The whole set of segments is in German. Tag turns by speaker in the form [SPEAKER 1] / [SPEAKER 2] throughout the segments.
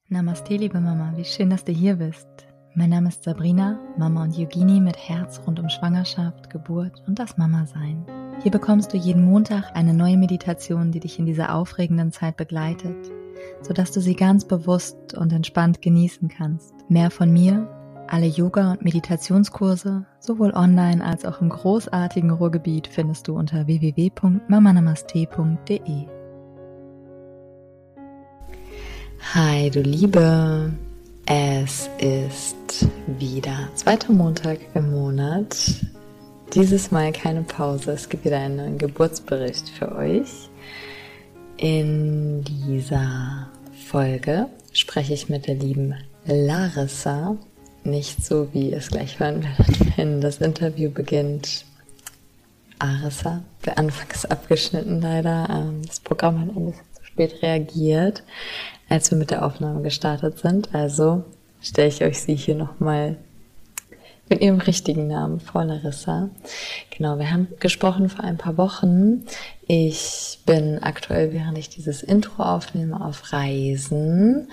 [SPEAKER 1] Namaste, liebe Mama, wie schön, dass du hier bist. Mein Name ist Sabrina, Mama und Yogini mit Herz rund um Schwangerschaft, Geburt und das Mama-Sein. Hier bekommst du jeden Montag eine neue Meditation, die dich in dieser aufregenden Zeit begleitet, sodass du sie ganz bewusst und entspannt genießen kannst. Mehr von mir, alle Yoga- und Meditationskurse, sowohl online als auch im großartigen Ruhrgebiet, findest du unter www.mamanamaste.de. Hi, du Liebe! Es ist wieder zweiter Montag im Monat. Dieses Mal keine Pause. Es gibt wieder einen neuen Geburtsbericht für euch. In dieser Folge spreche ich mit der lieben Larissa. Nicht so, wie ihr es gleich hören werdet, wenn das Interview beginnt. Larissa, der Anfang ist abgeschnitten leider. Das Programm hat ein bisschen zu spät reagiert, als wir mit der Aufnahme gestartet sind. Also stelle ich euch sie hier nochmal mit ihrem richtigen Namen vor, Larissa. Genau, wir haben gesprochen vor ein paar Wochen. Ich bin aktuell, während ich dieses Intro aufnehme, auf Reisen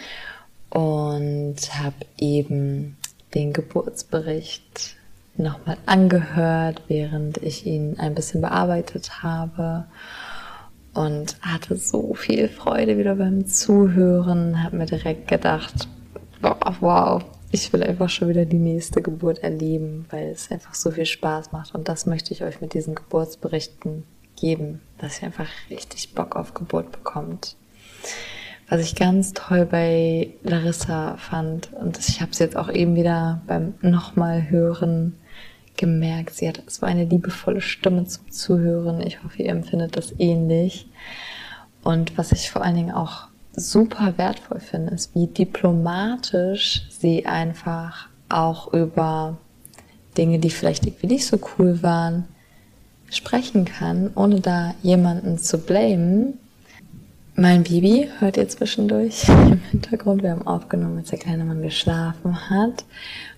[SPEAKER 1] und habe eben den Geburtsbericht nochmal angehört, während ich ihn ein bisschen bearbeitet habe. Und hatte so viel Freude wieder beim Zuhören, habe mir direkt gedacht, wow, ich will einfach schon wieder die nächste Geburt erleben, weil es einfach so viel Spaß macht. Und das möchte ich euch mit diesen Geburtsberichten geben, dass ihr einfach richtig Bock auf Geburt bekommt. Was ich ganz toll bei Larissa fand, und ich habe es jetzt auch eben wieder beim nochmal hören gemerkt, sie hat so eine liebevolle Stimme zum Zuhören. Ich hoffe, ihr empfindet das ähnlich. Und was ich vor allen Dingen auch super wertvoll finde, ist, wie diplomatisch sie einfach auch über Dinge, die vielleicht irgendwie nicht so cool waren, sprechen kann, ohne da jemanden zu blamen. Mein Baby hört ihr zwischendurch im Hintergrund. Wir haben aufgenommen, als der kleine Mann geschlafen hat.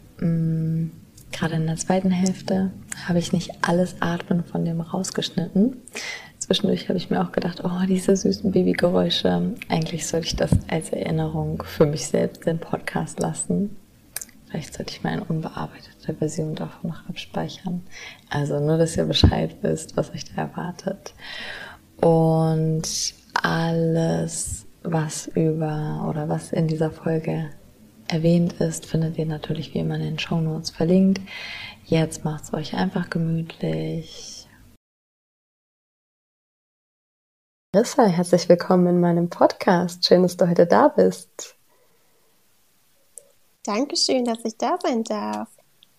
[SPEAKER 1] Gerade in der zweiten Hälfte habe ich nicht alles Atmen von dem rausgeschnitten. Zwischendurch habe ich mir auch gedacht, oh, diese süßen Babygeräusche. Eigentlich sollte ich das als Erinnerung für mich selbst den Podcast lassen. Vielleicht sollte ich mal eine unbearbeitete Version davon noch abspeichern. Also nur, dass ihr Bescheid wisst, was euch da erwartet. Und alles, was in dieser Folge erwähnt ist, findet ihr natürlich wie immer in den Shownotes verlinkt. Jetzt macht's euch einfach gemütlich. Larissa, herzlich willkommen in meinem Podcast. Schön, dass du heute da bist.
[SPEAKER 2] Dankeschön, dass ich da sein darf.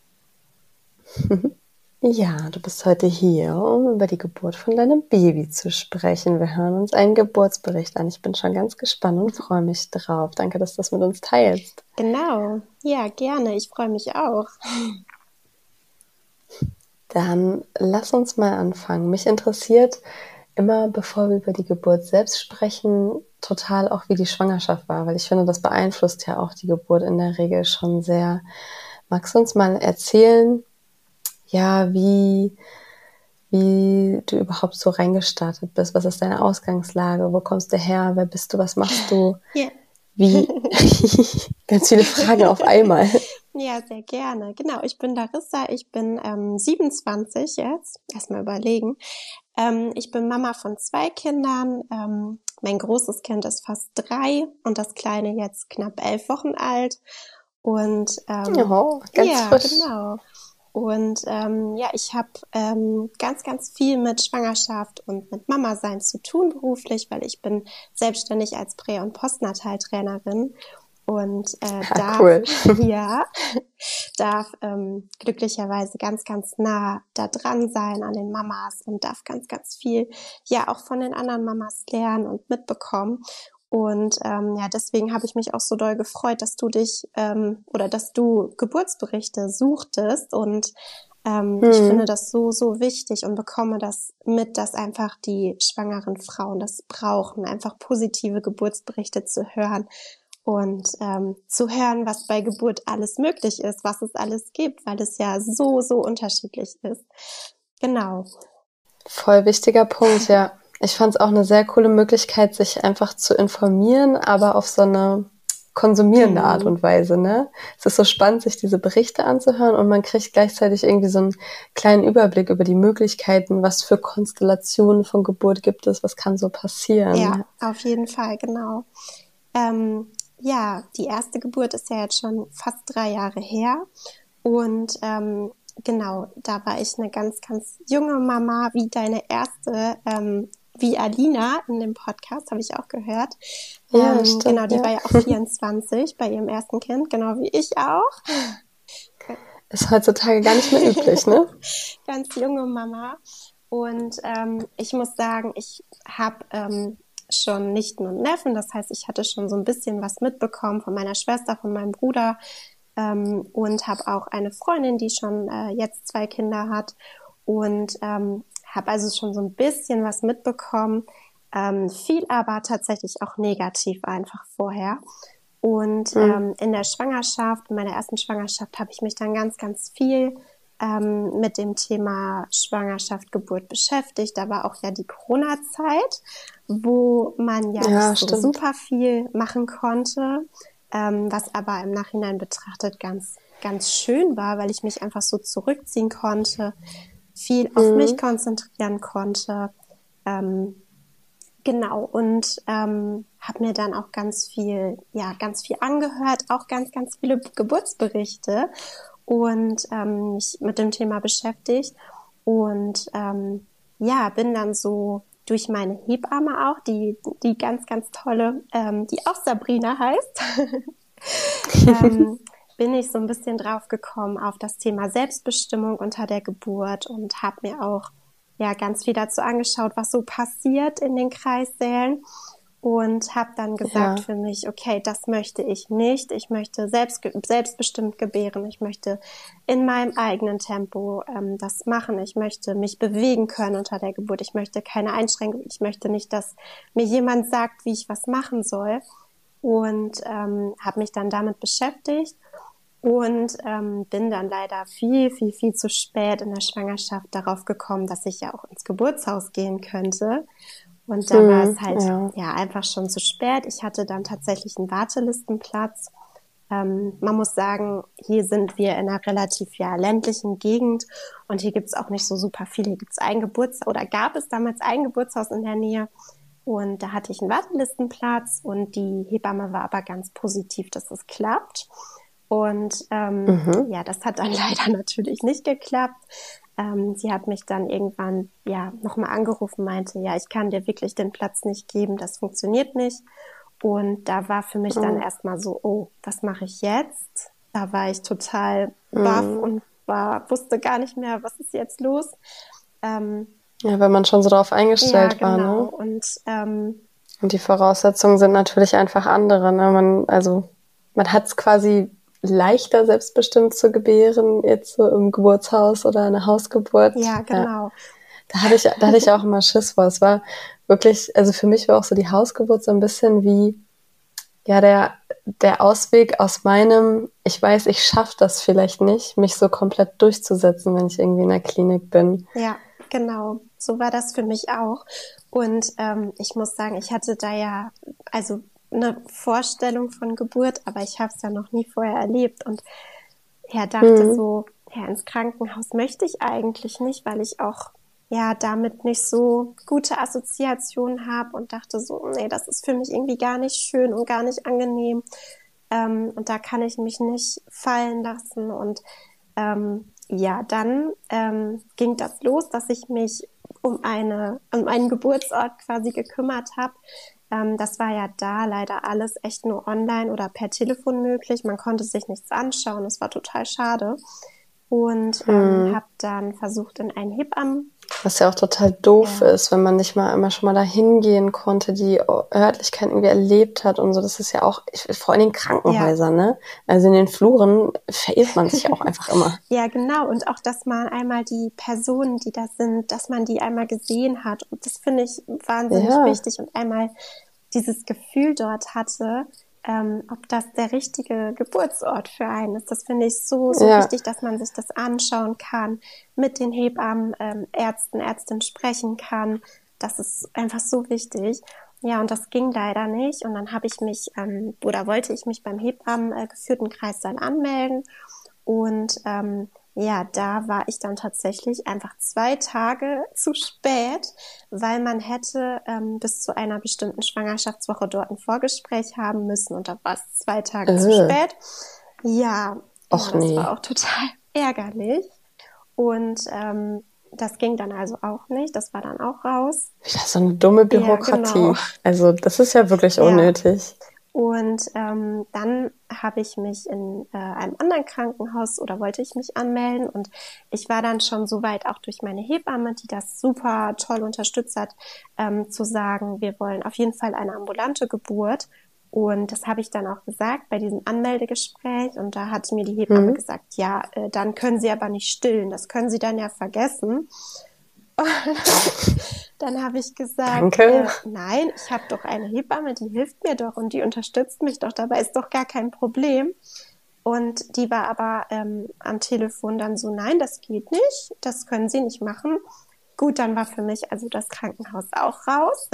[SPEAKER 1] Ja, du bist heute hier, um über die Geburt von deinem Baby zu sprechen. Wir hören uns einen Geburtsbericht an. Ich bin schon ganz gespannt und freue mich drauf. Danke, dass du das mit uns teilst.
[SPEAKER 2] Genau, ja, gerne. Ich freue mich auch.
[SPEAKER 1] Dann lass uns mal anfangen. Mich interessiert immer, bevor wir über die Geburt selbst sprechen, total auch, wie die Schwangerschaft war, weil ich finde, das beeinflusst ja auch die Geburt in der Regel schon sehr. Magst du uns mal erzählen, ja, wie du überhaupt so reingestartet bist? Was ist deine Ausgangslage? Wo kommst du her? Wer bist du? Was machst du?
[SPEAKER 2] Ja.
[SPEAKER 1] Wie? Ganz viele Fragen auf einmal.
[SPEAKER 2] Ja, sehr gerne. Genau, ich bin Larissa, ich bin 27 jetzt. Erstmal überlegen. Ich bin Mama von 2 Kindern. Mein großes Kind ist fast 3 und das kleine jetzt knapp 11 Wochen alt. Und
[SPEAKER 1] ganz frisch.
[SPEAKER 2] Genau. Und ich habe ganz, ganz viel mit Schwangerschaft und mit Mama-Sein zu tun beruflich, weil ich bin selbstständig als Prä- und Postnataltrainerin und darf glücklicherweise ganz, ganz nah da dran sein an den Mamas und darf ganz, ganz viel auch von den anderen Mamas lernen und mitbekommen. Und deswegen habe ich mich auch so doll gefreut, dass du dass du Geburtsberichte suchtest und ich finde das so, so wichtig und bekomme das mit, dass einfach die schwangeren Frauen das brauchen, einfach positive Geburtsberichte zu hören und zu hören, was bei Geburt alles möglich ist, was es alles gibt, weil es ja so, so unterschiedlich ist. Genau.
[SPEAKER 1] Voll wichtiger Punkt, ja. Ich fand es auch eine sehr coole Möglichkeit, sich einfach zu informieren, aber auf so eine
[SPEAKER 3] konsumierende Art und Weise, ne? Es ist so spannend, sich diese Berichte anzuhören und man kriegt gleichzeitig irgendwie so einen kleinen Überblick über die Möglichkeiten, was für Konstellationen von Geburt gibt es, was kann so passieren.
[SPEAKER 2] Ja, auf jeden Fall, genau. Ja, die erste Geburt ist ja jetzt schon fast 3 Jahre her und genau, da war ich eine ganz, ganz junge Mama, wie deine erste, wie Alina in dem Podcast, habe ich auch gehört.
[SPEAKER 3] Ja, stimmt,
[SPEAKER 2] genau, die
[SPEAKER 3] ja.
[SPEAKER 2] war ja auch 24 bei ihrem ersten Kind, genau wie ich auch.
[SPEAKER 3] Ist heutzutage gar nicht mehr üblich, ne?
[SPEAKER 2] Ganz junge Mama. Und ich muss sagen, ich habe schon Nichten und Neffen, das heißt, ich hatte schon so ein bisschen was mitbekommen von meiner Schwester, von meinem Bruder und habe auch eine Freundin, die schon jetzt 2 Kinder hat und habe also schon so ein bisschen was mitbekommen, viel aber tatsächlich auch negativ einfach vorher. Und in der Schwangerschaft, in meiner ersten Schwangerschaft, habe ich mich dann ganz, ganz viel mit dem Thema Schwangerschaft, Geburt beschäftigt. Da war auch ja die Corona-Zeit, wo man ja nicht so super viel machen konnte, was aber im Nachhinein betrachtet ganz, ganz schön war, weil ich mich einfach so zurückziehen konnte, viel auf mich konzentrieren konnte. Genau, und habe mir dann auch ganz viel angehört, auch ganz, ganz viele Geburtsberichte und mich mit dem Thema beschäftigt und bin dann so durch meine Hebamme auch, die ganz, ganz tolle, die auch Sabrina heißt, bin ich so ein bisschen drauf gekommen auf das Thema Selbstbestimmung unter der Geburt und habe mir auch ganz viel dazu angeschaut, was so passiert in den Kreissälen und habe dann gesagt für mich, okay, das möchte ich nicht. Ich möchte selbstbestimmt gebären. Ich möchte in meinem eigenen Tempo das machen. Ich möchte mich bewegen können unter der Geburt. Ich möchte keine Einschränkung. Ich möchte nicht, dass mir jemand sagt, wie ich was machen soll. Und habe mich dann damit beschäftigt. Und bin dann leider viel, viel, viel zu spät in der Schwangerschaft darauf gekommen, dass ich ja auch ins Geburtshaus gehen könnte. Und da war es halt einfach schon zu spät. Ich hatte dann tatsächlich einen Wartelistenplatz. Man muss sagen, hier sind wir in einer relativ ländlichen Gegend und hier gibt es auch nicht so super viel. Hier gibt's gab es damals ein Geburtshaus in der Nähe. Und da hatte ich einen Wartelistenplatz und die Hebamme war aber ganz positiv, dass es klappt. Und das hat dann leider natürlich nicht geklappt. Sie hat mich dann irgendwann nochmal angerufen, meinte, ich kann dir wirklich den Platz nicht geben, das funktioniert nicht. Und da war für mich dann erstmal so, oh, was mache ich jetzt? Da war ich total baff und wusste gar nicht mehr, was ist jetzt los.
[SPEAKER 3] Wenn man schon so drauf eingestellt war, ne? Und die Voraussetzungen sind natürlich einfach andere, ne? Man hat es quasi leichter, selbstbestimmt zu gebären, jetzt so im Geburtshaus oder eine Hausgeburt.
[SPEAKER 2] Ja, genau.
[SPEAKER 3] Ja. Da hatte ich auch immer Schiss vor. Es war wirklich, also für mich war auch so die Hausgeburt so ein bisschen wie, der Ausweg aus meinem, ich weiß, ich schaffe das vielleicht nicht, mich so komplett durchzusetzen, wenn ich irgendwie in der Klinik bin.
[SPEAKER 2] Ja, genau. So war das für mich auch. Und ich muss sagen, ich hatte da eine Vorstellung von Geburt, aber ich habe es ja noch nie vorher erlebt und dachte so, ins Krankenhaus möchte ich eigentlich nicht, weil ich auch damit nicht so gute Assoziationen habe und dachte so, nee, das ist für mich irgendwie gar nicht schön und gar nicht angenehm und da kann ich mich nicht fallen lassen und dann ging das los, dass ich mich um einen Geburtsort quasi gekümmert habe. Das war ja da leider alles echt nur online oder per Telefon möglich. Man konnte sich nichts anschauen. Das war total schade. Und habe dann versucht in einen Hebammen.
[SPEAKER 3] Was ja auch total doof ist, wenn man nicht mal immer schon mal dahin gehen konnte, die Örtlichkeit irgendwie erlebt hat und so. Das ist ja auch, vor allem in den Krankenhäusern, ne? Also in den Fluren verirrt man sich auch einfach immer.
[SPEAKER 2] Ja, genau. Und auch, dass man einmal die Personen, die da sind, dass man die einmal gesehen hat. Und das finde ich wahnsinnig wichtig und einmal dieses Gefühl dort hatte, ob das der richtige Geburtsort für einen ist. Das finde ich so wichtig, dass man sich das anschauen kann, mit den Hebammen, Ärztinnen sprechen kann. Das ist einfach so wichtig. Ja, und das ging leider nicht. Und dann habe ich mich, wollte ich mich beim Hebammen Kreis dann anmelden. Und ja, da war ich dann tatsächlich einfach 2 Tage zu spät, weil man hätte bis zu einer bestimmten Schwangerschaftswoche dort ein Vorgespräch haben müssen. Und da war es 2 Tage zu spät. Ja,
[SPEAKER 3] Och,
[SPEAKER 2] das
[SPEAKER 3] nee.
[SPEAKER 2] war auch total ärgerlich. Und das ging dann also auch nicht. Das war dann auch raus.
[SPEAKER 3] Wieder so eine dumme Bürokratie. Ja, genau. Also das ist ja wirklich unnötig.
[SPEAKER 2] Und dann habe ich mich in einem anderen Krankenhaus wollte ich mich anmelden. Und ich war dann schon so weit, auch durch meine Hebamme, die das super toll unterstützt hat, zu sagen, wir wollen auf jeden Fall eine ambulante Geburt. Und das habe ich dann auch gesagt bei diesem Anmeldegespräch. Und da hat mir die Hebamme gesagt, ja, dann können Sie aber nicht stillen. Das können Sie dann ja vergessen. Und dann habe ich gesagt, nein, ich habe doch eine Hebamme, die hilft mir doch und die unterstützt mich doch. Dabei ist doch gar kein Problem. Und die war aber am Telefon dann so, nein, das geht nicht. Das können Sie nicht machen. Gut, dann war für mich also das Krankenhaus auch raus.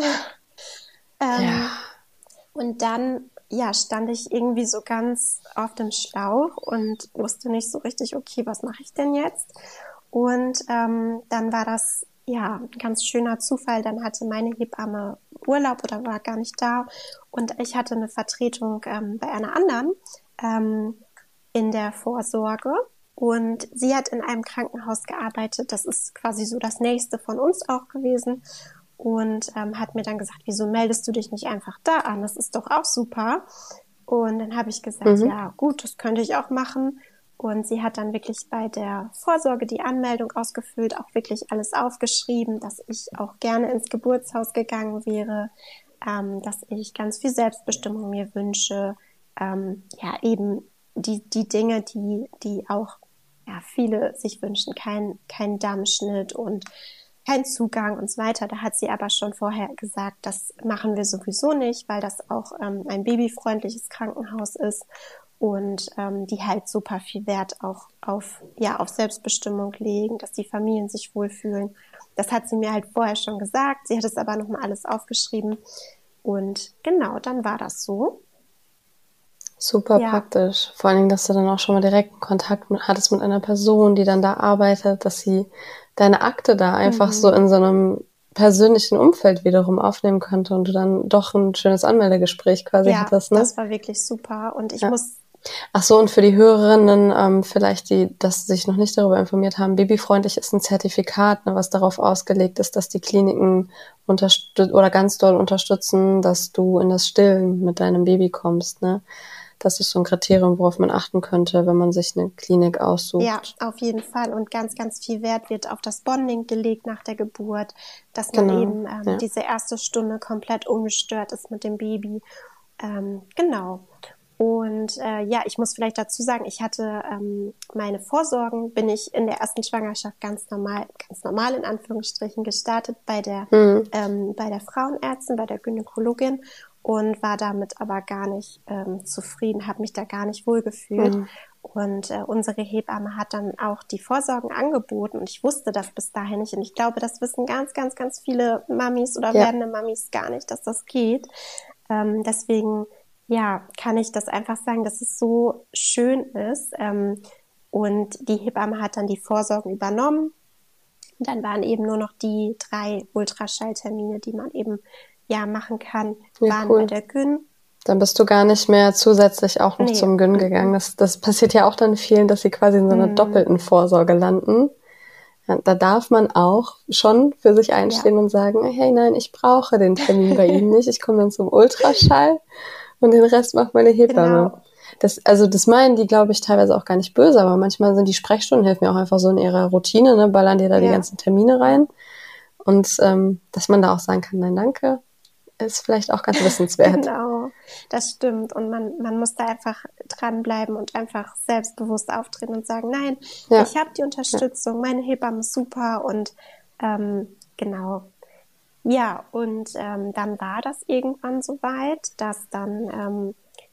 [SPEAKER 3] Ja.
[SPEAKER 2] Und dann, ja, stand ich irgendwie so ganz auf dem Schlauch und wusste nicht so richtig, okay, was mache ich denn jetzt? Und dann war das, ja, ein ganz schöner Zufall. Dann hatte meine Hebamme Urlaub oder war gar nicht da. Und ich hatte eine Vertretung bei einer anderen in der Vorsorge. Und sie hat in einem Krankenhaus gearbeitet. Das ist quasi so das nächste von uns auch gewesen. Und hat mir dann gesagt, wieso meldest du dich nicht einfach da an? Das ist doch auch super. Und dann habe ich gesagt, ja gut, das könnte ich auch machen. Und sie hat dann wirklich bei der Vorsorge die Anmeldung ausgefüllt, auch wirklich alles aufgeschrieben, dass ich auch gerne ins Geburtshaus gegangen wäre, dass ich ganz viel Selbstbestimmung mir wünsche. Ja, eben die Dinge, die auch ja, viele sich wünschen, kein Dammschnitt und kein Zugang und so weiter. Da hat sie aber schon vorher gesagt, das machen wir sowieso nicht, weil das auch ein babyfreundliches Krankenhaus ist und die halt super viel Wert auch auf Selbstbestimmung legen, dass die Familien sich wohlfühlen. Das hat sie mir halt vorher schon gesagt. Sie hat es aber nochmal alles aufgeschrieben und genau, dann war das so.
[SPEAKER 3] Super praktisch. Vor allen Dingen, dass du dann auch schon mal direkten Kontakt hattest mit einer Person, die dann da arbeitet, dass sie deine Akte da einfach so in so einem persönlichen Umfeld wiederum aufnehmen könnte und du dann doch ein schönes Anmeldegespräch quasi hattest, ne?
[SPEAKER 2] Ja, das war wirklich super und ich muss...
[SPEAKER 3] Ach so, und für die Hörerinnen, vielleicht dass sich noch nicht darüber informiert haben, babyfreundlich ist ein Zertifikat, ne, was darauf ausgelegt ist, dass die Kliniken oder ganz doll unterstützen, dass du in das Stillen mit deinem Baby kommst, ne? Das ist so ein Kriterium, worauf man achten könnte, wenn man sich eine Klinik aussucht.
[SPEAKER 2] Ja, auf jeden Fall. Und ganz, ganz viel Wert wird auf das Bonding gelegt nach der Geburt, dass man eben diese erste Stunde komplett ungestört ist mit dem Baby. Genau. Und ich muss vielleicht dazu sagen, ich hatte meine Vorsorgen, bin ich in der ersten Schwangerschaft ganz normal in Anführungsstrichen gestartet bei der Frauenärztin, bei der Gynäkologin und war damit aber gar nicht zufrieden, habe mich da gar nicht wohlgefühlt. Und unsere Hebamme hat dann auch die Vorsorgen angeboten und ich wusste das bis dahin nicht. Und ich glaube, das wissen ganz, ganz, ganz viele Mamis oder werdende Mamis gar nicht, dass das geht. Deswegen kann ich das einfach sagen, dass es so schön ist. Und die Hebamme hat dann die Vorsorgen übernommen. Und dann waren eben nur noch die 3 Ultraschalltermine, die man eben machen kann, waren bei der Gyn.
[SPEAKER 3] Dann bist du gar nicht mehr zusätzlich auch noch zum Gyn gegangen. Das passiert ja auch dann vielen, dass sie quasi in so einer doppelten Vorsorge landen. Ja, da darf man auch schon für sich einstehen und sagen, hey, nein, ich brauche den Termin bei Ihnen nicht. Ich komme dann zum Ultraschall und den Rest macht meine Hebamme. Genau. Das meinen die, glaube ich, teilweise auch gar nicht böse, aber manchmal sind die Sprechstunden, helfen mir auch einfach so in ihrer Routine, ne, ballern dir da die ganzen Termine rein. Und dass man da auch sagen kann, nein, danke, ist vielleicht auch ganz wissenswert.
[SPEAKER 2] Genau, das stimmt. Und man muss da einfach dranbleiben und einfach selbstbewusst auftreten und sagen, nein, ich habe die Unterstützung, meine Hebamme ist super und genau. Ja, und dann war das irgendwann soweit, dass dann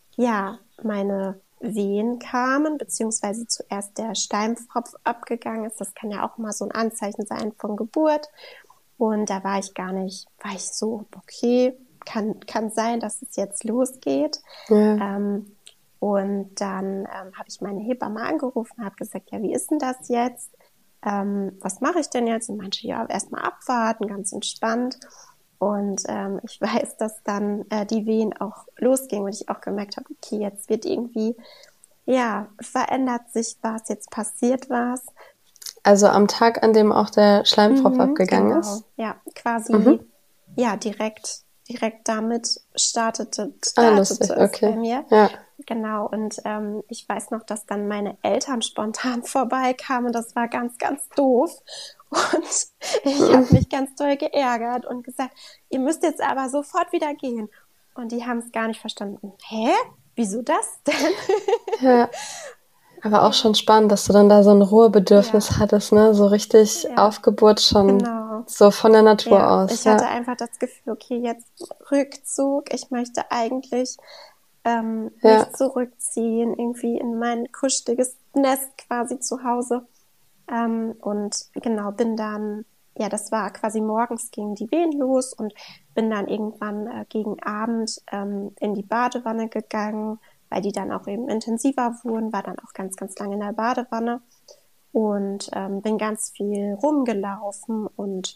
[SPEAKER 2] meine Wehen kamen, beziehungsweise zuerst der Steimpfropf abgegangen ist. Das kann ja auch mal so ein Anzeichen sein von Geburt. Und da war ich so, okay, kann sein, dass es jetzt losgeht.
[SPEAKER 3] Ja.
[SPEAKER 2] Und dann habe ich meine Hebamme angerufen, habe gesagt, ja, wie ist denn das jetzt? Was mache ich denn jetzt? Und meinte, ja, erstmal abwarten, ganz entspannt. Und ich weiß, dass dann die Wehen auch losgingen und ich auch gemerkt habe, okay, jetzt wird irgendwie, ja, verändert sich was, jetzt passiert was.
[SPEAKER 3] Also am Tag, an dem auch der Schleimfropf abgegangen ist?
[SPEAKER 2] Ja, quasi, ja, direkt damit startete
[SPEAKER 3] lustig.
[SPEAKER 2] es
[SPEAKER 3] Okay.
[SPEAKER 2] bei mir.
[SPEAKER 3] Ja.
[SPEAKER 2] Genau, und ich weiß noch, dass dann meine Eltern spontan vorbeikamen und das war ganz, ganz doof. Und ich habe mich ganz doll geärgert und gesagt, ihr müsst jetzt aber sofort wieder gehen. Und die haben es gar nicht verstanden. Hä? Wieso das denn?
[SPEAKER 3] Ja. Aber auch schon spannend, dass du dann da so ein Ruhebedürfnis hattest, ne? So richtig Aufgeburt schon so von der Natur aus.
[SPEAKER 2] Ich hatte einfach das Gefühl, okay, jetzt Rückzug. Ich möchte eigentlich mich zurückziehen, irgendwie in mein kuscheliges Nest quasi zu Hause. Und genau, bin dann, ja, das war quasi morgens gingen die Wehen los und bin dann irgendwann gegen Abend in die Badewanne gegangen, weil die dann auch eben intensiver wurden, war dann auch ganz, ganz lange in der Badewanne und bin ganz viel rumgelaufen und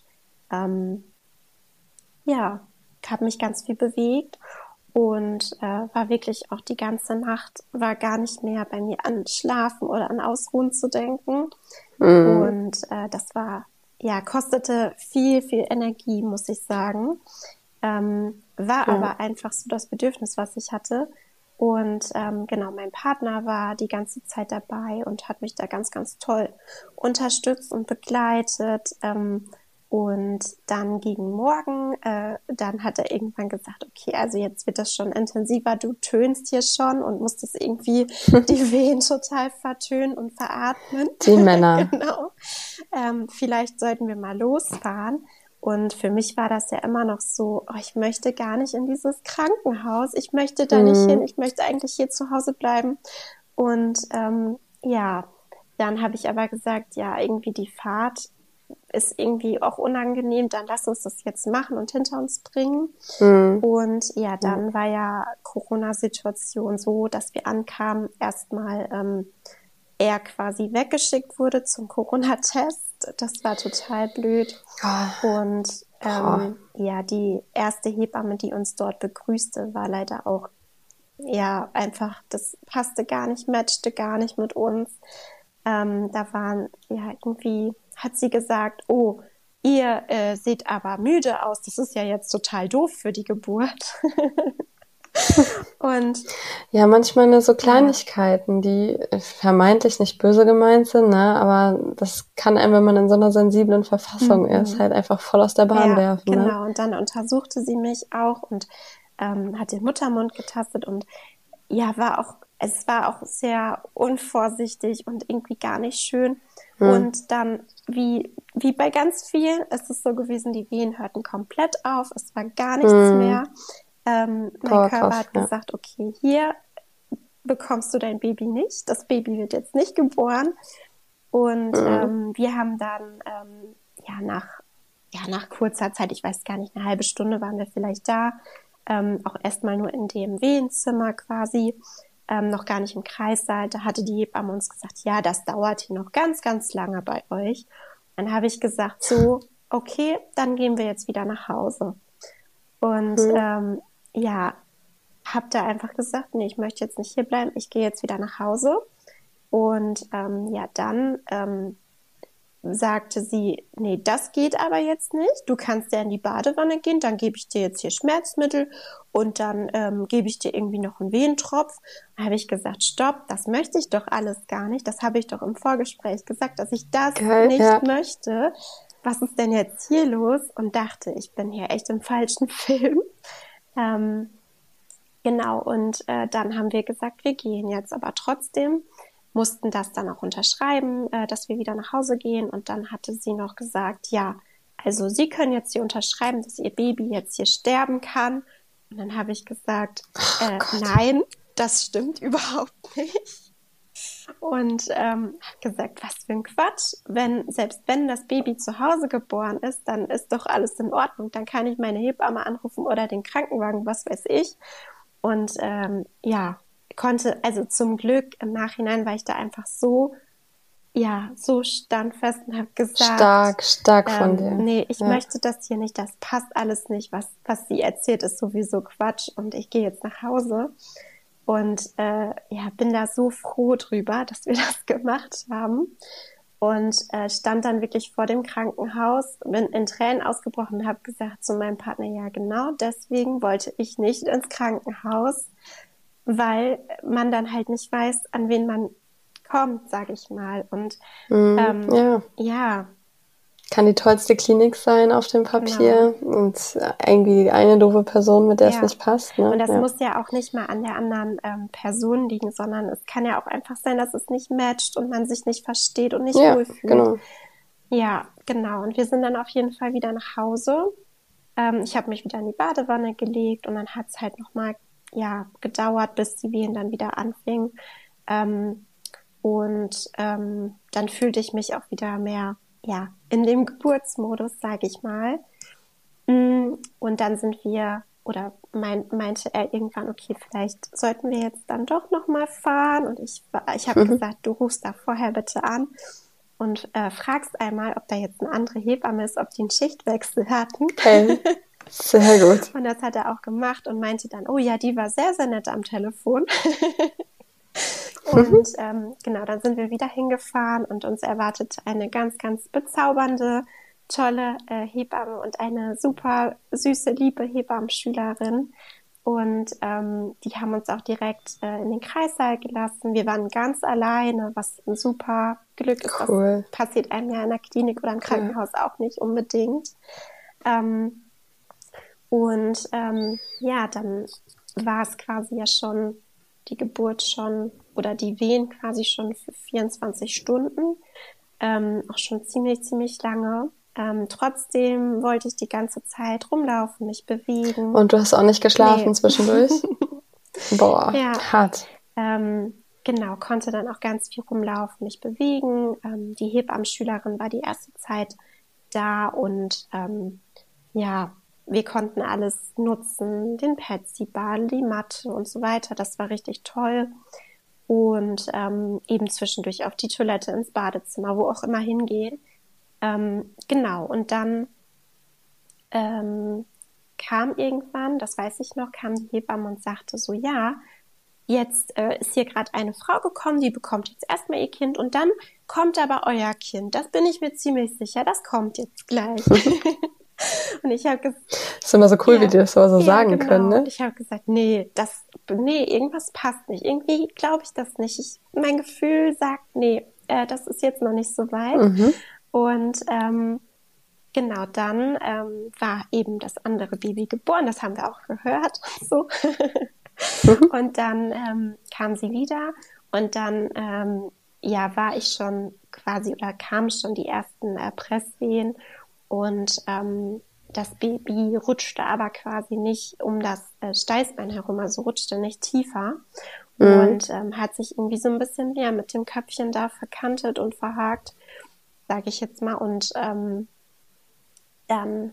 [SPEAKER 2] ja, habe mich ganz viel bewegt und war wirklich auch die ganze Nacht, war gar nicht mehr bei mir an Schlafen oder an Ausruhen zu denken. Und das war, ja, kostete viel, viel Energie, muss ich sagen. War aber einfach so das Bedürfnis, was ich hatte. Und genau, mein Partner war die ganze Zeit dabei und hat mich da ganz, ganz toll unterstützt und begleitet. Und dann gegen Morgen, dann hat er irgendwann gesagt, okay, also jetzt wird das schon intensiver, du tönst hier schon und musstest irgendwie die Wehen total vertönen und veratmen.
[SPEAKER 3] Die Männer.
[SPEAKER 2] Genau. Vielleicht sollten wir mal losfahren. Und für mich war das ja immer noch so, oh, ich möchte gar nicht in dieses Krankenhaus, ich möchte da nicht hin, ich möchte eigentlich hier zu Hause bleiben. Und ja, dann habe ich aber gesagt, ja, irgendwie die Fahrt ist irgendwie auch unangenehm, dann lass uns das jetzt machen und hinter uns bringen. Und ja, dann war ja Corona-Situation so, dass wir ankamen, erstmal er quasi weggeschickt wurde zum Corona-Test. Das war total blöd. Und ja, die erste Hebamme, die uns dort begrüßte, war leider auch, ja, einfach, das passte gar nicht, matchte gar nicht mit uns. Da waren, ja, irgendwie hat sie gesagt, oh, ihr seht aber müde aus, das ist ja jetzt total doof für die Geburt. Und
[SPEAKER 3] ja, manchmal so Kleinigkeiten, die vermeintlich nicht böse gemeint sind, ne, aber das kann einem, wenn man in so einer sensiblen Verfassung ist, halt einfach voll aus der Bahn werfen.
[SPEAKER 2] Genau,
[SPEAKER 3] ne?
[SPEAKER 2] Und dann untersuchte sie mich auch und hat den Muttermund getastet und ja, es war auch sehr unvorsichtig und irgendwie gar nicht schön. Und dann, wie bei ganz vielen, ist es so gewesen, die Wehen hörten komplett auf, es war gar nichts mehr. Mein Körper hat gesagt, okay, hier bekommst du dein Baby nicht, das Baby wird jetzt nicht geboren. Und wir haben dann nach kurzer Zeit, ich weiß gar nicht, eine halbe Stunde waren wir vielleicht da, auch erstmal nur in dem Wehenzimmer quasi, noch gar nicht im Kreissaal. Da hatte die Hebamme uns gesagt, ja, das dauert hier noch ganz, ganz lange bei euch. Dann habe ich gesagt, so, okay, dann gehen wir jetzt wieder nach Hause. Und ja, habe da einfach gesagt, nee, ich möchte jetzt nicht hier bleiben, ich gehe jetzt wieder nach Hause. Und ja, dann sagte sie, nee, das geht aber jetzt nicht. Du kannst ja in die Badewanne gehen, dann gebe ich dir jetzt hier Schmerzmittel und dann gebe ich dir irgendwie noch einen Wehentropf. Da habe ich gesagt, stopp, das möchte ich doch alles gar nicht. Das habe ich doch im Vorgespräch gesagt, dass ich das nicht möchte. Was ist denn jetzt hier los? Und dachte, ich bin hier echt im falschen Film. Genau, und dann haben wir gesagt, wir gehen jetzt, aber trotzdem mussten das dann auch unterschreiben, dass wir wieder nach Hause gehen. Und dann hatte sie noch gesagt, ja, also Sie können jetzt hier unterschreiben, dass Ihr Baby jetzt hier sterben kann. Und dann habe ich gesagt, nein, das stimmt überhaupt nicht. und hat gesagt, was für ein Quatsch, selbst wenn das Baby zu Hause geboren ist, dann ist doch alles in Ordnung, dann kann ich meine Hebamme anrufen oder den Krankenwagen, was weiß ich. Und konnte, also zum Glück im Nachhinein war ich da einfach so standfest und habe gesagt,
[SPEAKER 3] stark von dir.
[SPEAKER 2] Nee, ich möchte das hier nicht, das passt alles nicht, was sie erzählt, ist sowieso Quatsch und ich gehe jetzt nach Hause. Und bin da so froh drüber, dass wir das gemacht haben. Und stand dann wirklich vor dem Krankenhaus, bin in Tränen ausgebrochen und habe gesagt zu meinem Partner, ja genau deswegen wollte ich nicht ins Krankenhaus, weil man dann halt nicht weiß, an wen man kommt, sage ich mal. Und
[SPEAKER 3] kann die tollste Klinik sein auf dem Papier und irgendwie eine doofe Person, mit der es nicht passt. Ne?
[SPEAKER 2] Und das muss ja auch nicht mal an der anderen Person liegen, sondern es kann ja auch einfach sein, dass es nicht matcht und man sich nicht versteht und nicht wohlfühlt. Genau. Ja, genau. Und wir sind dann auf jeden Fall wieder nach Hause. Ich habe mich wieder in die Badewanne gelegt und dann hat es halt nochmal gedauert, bis die Wehen dann wieder anfingen. Dann fühlte ich mich auch wieder mehr in dem Geburtsmodus, sage ich mal. Und dann sind wir, oder meinte er irgendwann, okay, vielleicht sollten wir jetzt dann doch nochmal fahren. Und ich habe gesagt, du rufst da vorher bitte an und fragst einmal, ob da jetzt eine andere Hebamme ist, ob die einen Schichtwechsel hatten.
[SPEAKER 3] Okay. Sehr gut.
[SPEAKER 2] Und das hat er auch gemacht und meinte dann, oh ja, die war sehr, sehr nett am Telefon. Und dann sind wir wieder hingefahren und uns erwartet eine ganz, ganz bezaubernde, tolle Hebamme und eine super süße, liebe Hebammenschülerin. Und die haben uns auch direkt in den Kreissaal gelassen. Wir waren ganz alleine, was ein super Glück ist.
[SPEAKER 3] Cool.
[SPEAKER 2] Das passiert einem ja in der Klinik oder im Krankenhaus auch nicht unbedingt. Dann war es quasi ja schon die Geburt schon oder die Wehen quasi schon für 24 Stunden, auch schon ziemlich, ziemlich lange. Trotzdem wollte ich die ganze Zeit rumlaufen, mich bewegen.
[SPEAKER 3] Und du hast auch nicht geschlafen zwischendurch? Boah, hart.
[SPEAKER 2] Genau, konnte dann auch ganz viel rumlaufen, mich bewegen. Die Hebammenschülerin war die erste Zeit da und wir konnten alles nutzen, den Petsy-Ball, die Matte und so weiter. Das war richtig toll. Und eben zwischendurch auf die Toilette, ins Badezimmer, wo auch immer hingehen. Und dann kam irgendwann, das weiß ich noch, kam die Hebamme und sagte so, jetzt ist hier gerade eine Frau gekommen, die bekommt jetzt erstmal ihr Kind und dann kommt aber euer Kind. Das bin ich mir ziemlich sicher, das kommt jetzt gleich. Und ich habe gesagt,
[SPEAKER 3] ist immer so cool, wie die das so sagen können, ne?
[SPEAKER 2] Und ich habe gesagt, nee, irgendwas passt nicht. Irgendwie glaube ich das nicht. Mein Gefühl sagt, das ist jetzt noch nicht so weit. Und dann war eben das andere Baby geboren. Das haben wir auch gehört. So. Und dann kam sie wieder und dann war ich schon quasi oder kamen schon die ersten Presswehen. Und das Baby rutschte aber quasi nicht um das Steißbein herum, also rutschte nicht tiefer und hat sich irgendwie so ein bisschen mit dem Köpfchen da verkantet und verhakt, sage ich jetzt mal. Und dann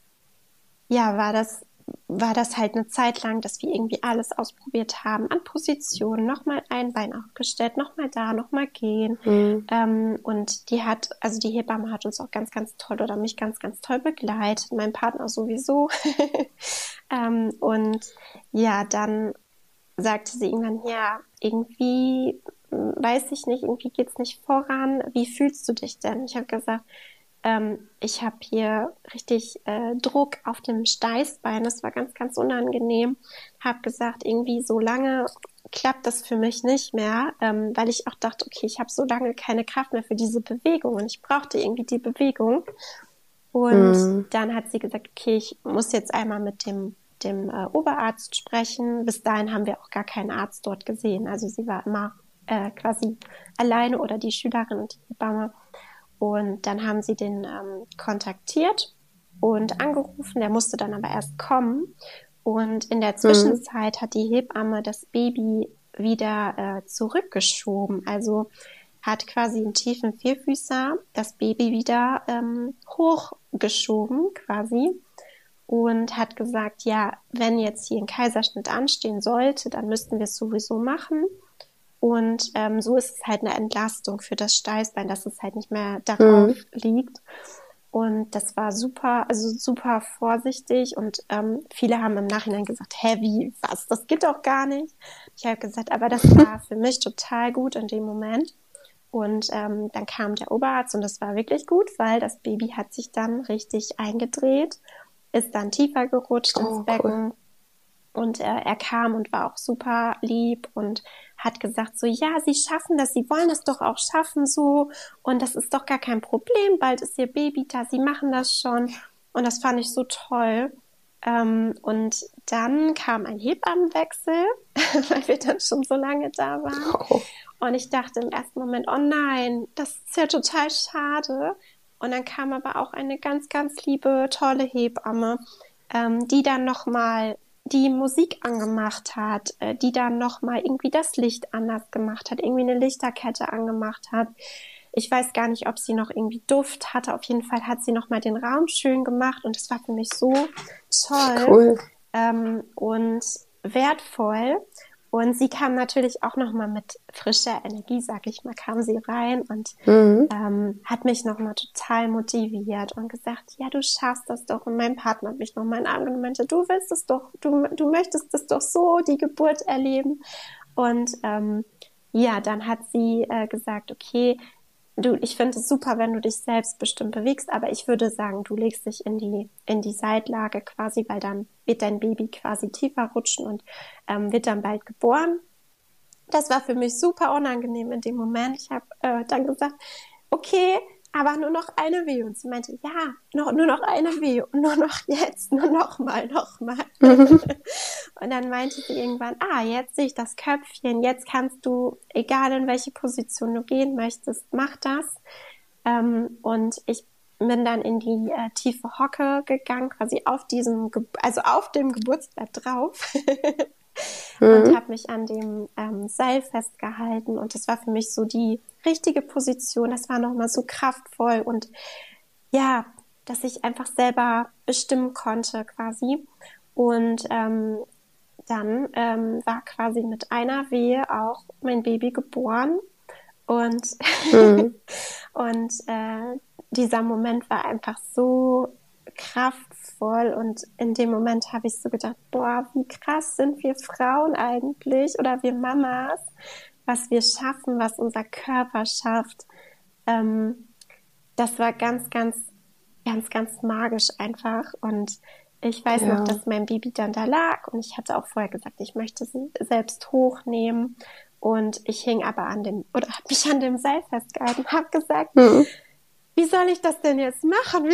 [SPEAKER 2] war das halt eine Zeit lang, dass wir irgendwie alles ausprobiert haben an Positionen, nochmal ein Bein aufgestellt, nochmal da, nochmal gehen. Und die Hebamme hat uns auch ganz, ganz toll oder mich ganz, ganz toll begleitet, mein Partner sowieso. Dann sagte sie irgendwann, irgendwie weiß ich nicht, irgendwie geht's nicht voran. Wie fühlst du dich denn? Ich habe gesagt, ich habe hier richtig Druck auf dem Steißbein. Das war ganz, ganz unangenehm. Habe gesagt, irgendwie so lange klappt das für mich nicht mehr, weil ich auch dachte, okay, ich habe so lange keine Kraft mehr für diese Bewegung und ich brauchte irgendwie die Bewegung. Und dann hat sie gesagt, okay, ich muss jetzt einmal mit dem Oberarzt sprechen. Bis dahin haben wir auch gar keinen Arzt dort gesehen. Also sie war immer quasi alleine oder die Schülerin und die Hebamme. Und dann haben sie den kontaktiert und angerufen. Der musste dann aber erst kommen. Und in der Zwischenzeit hat die Hebamme das Baby wieder zurückgeschoben. Also hat quasi im tiefen Vierfüßer das Baby wieder hochgeschoben quasi und hat gesagt, ja, wenn jetzt hier ein Kaiserschnitt anstehen sollte, dann müssten wir es sowieso machen. Und so ist es halt eine Entlastung für das Steißbein, dass es halt nicht mehr darauf liegt. Und das war super, also super vorsichtig. Und viele haben im Nachhinein gesagt, hä, wie, was, das geht doch gar nicht. Ich habe gesagt, aber das war für mich total gut in dem Moment. Und dann kam der Oberarzt und das war wirklich gut, weil das Baby hat sich dann richtig eingedreht, ist dann tiefer gerutscht ins Becken. Cool. Und er kam und war auch super lieb und hat gesagt so, ja, Sie schaffen das, Sie wollen das doch auch schaffen so und das ist doch gar kein Problem, bald ist Ihr Baby da, Sie machen das schon. Und das fand ich so toll. Und dann kam ein Hebammenwechsel, weil wir dann schon so lange da waren. Oh. Und ich dachte im ersten Moment, oh nein, das ist ja total schade. Und dann kam aber auch eine ganz, ganz liebe, tolle Hebamme, die dann nochmal die Musik angemacht hat, die dann nochmal irgendwie das Licht anders gemacht hat, irgendwie eine Lichterkette angemacht hat. Ich weiß gar nicht, ob sie noch irgendwie Duft hatte. Auf jeden Fall hat sie nochmal den Raum schön gemacht und das war für mich so toll und wertvoll. Und sie kam natürlich auch nochmal mit frischer Energie, sag ich mal, kam sie rein und hat mich nochmal total motiviert und gesagt, ja, du schaffst das doch. Und mein Partner hat mich nochmal in den Arm genommen und meinte, du willst es doch, du möchtest es doch so, die Geburt erleben. Und ja, dann hat sie gesagt, okay, ich finde es super, wenn du dich selbstbestimmt bewegst, aber ich würde sagen, du legst dich in die Seitlage quasi, weil dann wird dein Baby quasi tiefer rutschen und wird dann bald geboren. Das war für mich super unangenehm in dem Moment. Ich habe dann gesagt, okay, aber nur noch eine Wehe. Und sie meinte, ja, nur noch eine Wehe und nur noch jetzt, nur noch mal. Und dann meinte sie irgendwann, jetzt sehe ich das Köpfchen, jetzt kannst du, egal in welche Position du gehen möchtest, mach das. Und ich bin dann in die tiefe Hocke gegangen, quasi auf dem Geburtsbett drauf. Und habe mich an dem Seil festgehalten und das war für mich so die richtige Position. Das war nochmal so kraftvoll und ja, dass ich einfach selber bestimmen konnte quasi. Und dann war quasi mit einer Wehe auch mein Baby geboren und und dieser Moment war einfach so kraftvoll und in dem Moment habe ich so gedacht, boah, wie krass sind wir Frauen eigentlich oder wir Mamas, was wir schaffen, was unser Körper schafft. Das war ganz, ganz, ganz, ganz magisch einfach und ich weiß noch, dass mein Baby dann da lag und ich hatte auch vorher gesagt, ich möchte sie selbst hochnehmen und ich hing aber habe mich an dem Seil festgehalten, habe gesagt, wie soll ich das denn jetzt machen?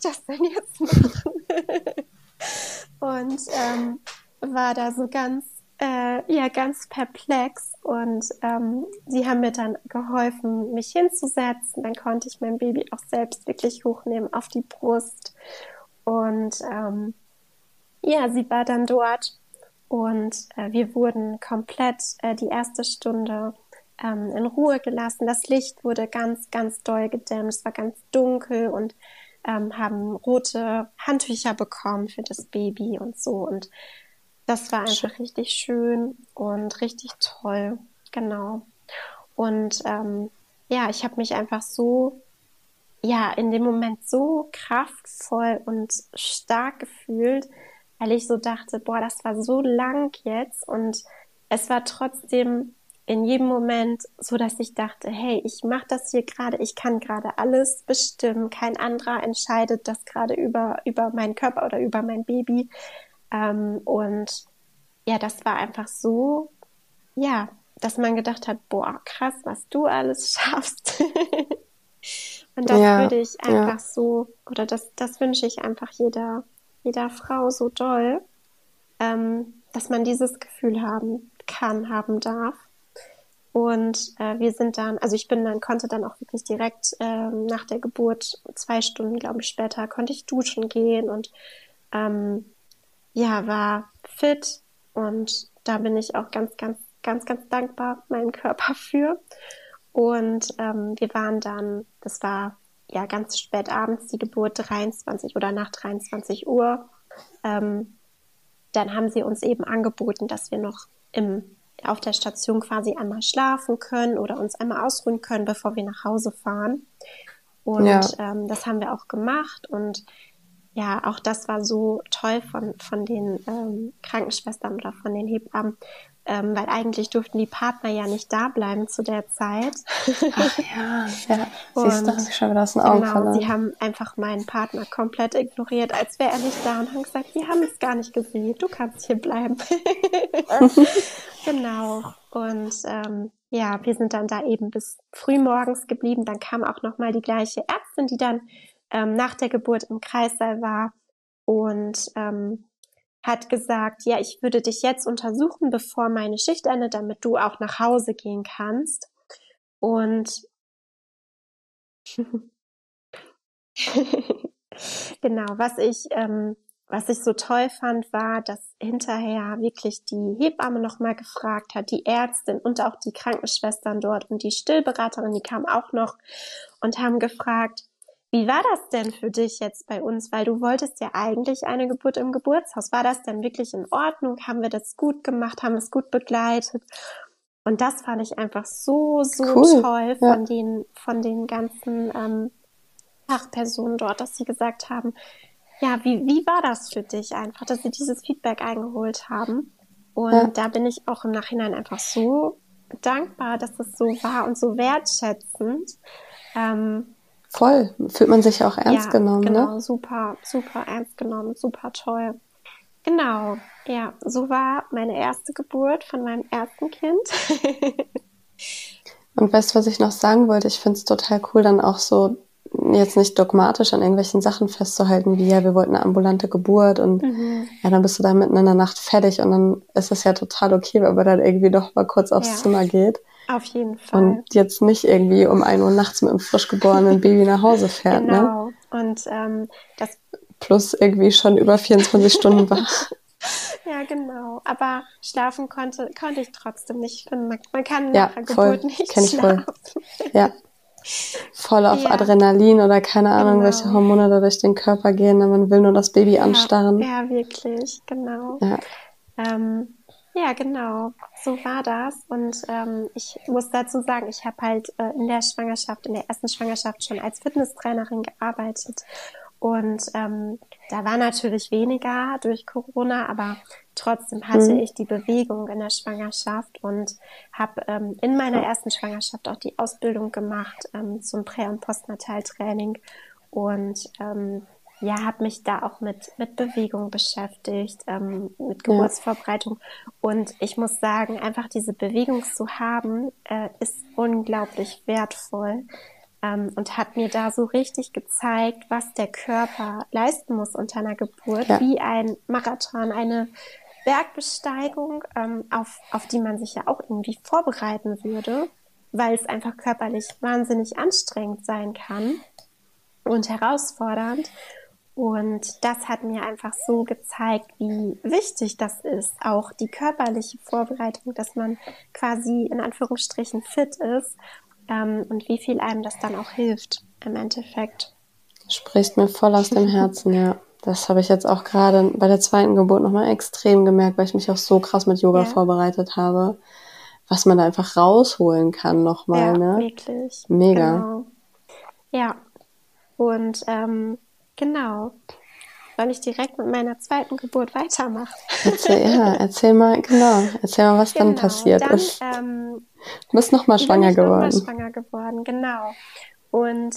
[SPEAKER 2] Und war da so ganz perplex und sie haben mir dann geholfen, mich hinzusetzen. Dann konnte ich mein Baby auch selbst wirklich hochnehmen auf die Brust. Und sie war dann dort und wir wurden komplett die erste Stunde in Ruhe gelassen. Das Licht wurde ganz, ganz doll gedämmt. Es war ganz dunkel und haben rote Handtücher bekommen für das Baby und so. Und das war einfach richtig schön und richtig toll. Genau. Und ich habe mich einfach so, in dem Moment so kraftvoll und stark gefühlt, weil ich so dachte, boah, das war so lang jetzt und es war trotzdem in jedem Moment so, dass ich dachte, hey, ich mache das hier gerade, ich kann gerade alles bestimmen, kein anderer entscheidet das gerade über meinen Körper oder über mein Baby. Und ja, das war einfach so, dass man gedacht hat, boah, krass, was du alles schaffst. Und das würde ich einfach so, oder das wünsche ich einfach jeder Frau so doll, dass man dieses Gefühl haben darf. Und wir sind dann, also konnte dann auch wirklich direkt nach der Geburt 2 Stunden, glaube ich, später, konnte ich duschen gehen und war fit. Und da bin ich auch ganz, ganz ganz, ganz dankbar meinem Körper für. Und wir waren dann, das war ja ganz spät abends, die Geburt 23 oder nach 23 Uhr. Dann haben sie uns eben angeboten, dass wir noch auf der Station quasi einmal schlafen können oder uns einmal ausruhen können, bevor wir nach Hause fahren. Und das haben wir auch gemacht. Und ja, auch das war so toll von den Krankenschwestern oder von den Hebammen, weil eigentlich durften die Partner ja nicht da bleiben zu der Zeit.
[SPEAKER 3] Ach ja. Siehst du, habe ich schon wieder aus den Augen verloren.
[SPEAKER 2] Sie haben einfach meinen Partner komplett ignoriert, als wäre er nicht da und haben gesagt, wir haben es gar nicht gesehen, du kannst hier bleiben. Genau. Und wir sind dann da eben bis früh morgens geblieben. Dann kam auch nochmal die gleiche Ärztin, die dann nach der Geburt im Kreissaal war und hat gesagt, ja, ich würde dich jetzt untersuchen, bevor meine Schicht endet, damit du auch nach Hause gehen kannst. Und genau, was ich so toll fand, war, dass hinterher wirklich die Hebamme nochmal gefragt hat, die Ärztin und auch die Krankenschwestern dort und die Stillberaterin, die kam auch noch und haben gefragt, wie war das denn für dich jetzt bei uns? Weil du wolltest ja eigentlich eine Geburt im Geburtshaus. War das denn wirklich in Ordnung? Haben wir das gut gemacht? Haben wir es gut begleitet? Und das fand ich einfach so cool. Toll von den ganzen Fachpersonen dort, dass sie gesagt haben, ja, wie war das für dich einfach, dass sie dieses Feedback eingeholt haben? Und da bin ich auch im Nachhinein einfach so dankbar, dass es so war und so wertschätzend.
[SPEAKER 3] Voll, fühlt man sich auch ernst genommen,
[SPEAKER 2] genau,
[SPEAKER 3] ne?
[SPEAKER 2] Super, super ernst genommen, super toll. Genau, ja, so war meine erste Geburt von meinem ersten Kind.
[SPEAKER 3] Und weißt du, was ich noch sagen wollte? Ich finde es total cool, dann auch so jetzt nicht dogmatisch an irgendwelchen Sachen festzuhalten, wie ja, wir wollten eine ambulante Geburt und dann bist du da mitten in der Nacht fertig und dann ist es ja total okay, wenn man dann irgendwie doch mal kurz aufs Zimmer geht.
[SPEAKER 2] Auf jeden Fall.
[SPEAKER 3] Und jetzt nicht irgendwie um 1 Uhr nachts mit einem frisch geborenen Baby nach Hause fährt,
[SPEAKER 2] genau.
[SPEAKER 3] Ne?
[SPEAKER 2] Und das
[SPEAKER 3] plus irgendwie schon über 24 Stunden wach.
[SPEAKER 2] Ja, genau. Aber schlafen konnte ich trotzdem nicht. Ich finde, man kann nach der Geburt nicht schlafen.
[SPEAKER 3] Voll. Ja. Voll auf Adrenalin oder keine Ahnung, welche Hormone da durch den Körper gehen. Man will nur das Baby anstarren.
[SPEAKER 2] Ja, wirklich. Genau.
[SPEAKER 3] Ja.
[SPEAKER 2] Genau. So war das. Und ich muss dazu sagen, ich habe halt in der ersten Schwangerschaft schon als Fitnesstrainerin gearbeitet. Und da war natürlich weniger durch Corona, aber trotzdem hatte ich die Bewegung in der Schwangerschaft und habe in meiner ersten Schwangerschaft auch die Ausbildung gemacht zum Prä- und Postnataltraining und habe mich da auch mit Bewegung beschäftigt, mit Geburtsvorbereitung. Und ich muss sagen, einfach diese Bewegung zu haben, ist unglaublich wertvoll. Und hat mir da so richtig gezeigt, was der Körper leisten muss unter einer Geburt, wie ein Marathon, eine Bergbesteigung, auf die man sich ja auch irgendwie vorbereiten würde, weil es einfach körperlich wahnsinnig anstrengend sein kann und herausfordernd. Und das hat mir einfach so gezeigt, wie wichtig das ist, auch die körperliche Vorbereitung, dass man quasi in Anführungsstrichen fit ist. Und wie viel einem das dann auch hilft im Endeffekt.
[SPEAKER 3] Sprichst mir voll aus dem Herzen, ja. Das habe ich jetzt auch gerade bei der zweiten Geburt nochmal extrem gemerkt, weil ich mich auch so krass mit Yoga vorbereitet habe, was man da einfach rausholen kann nochmal, ne?
[SPEAKER 2] Wirklich.
[SPEAKER 3] Mega.
[SPEAKER 2] Genau. Ja, und genau. Soll ich direkt mit meiner zweiten Geburt weitermachen?
[SPEAKER 3] Erzähl mal, was dann passiert ist. Du bist nochmal schwanger
[SPEAKER 2] geworden. Genau. Und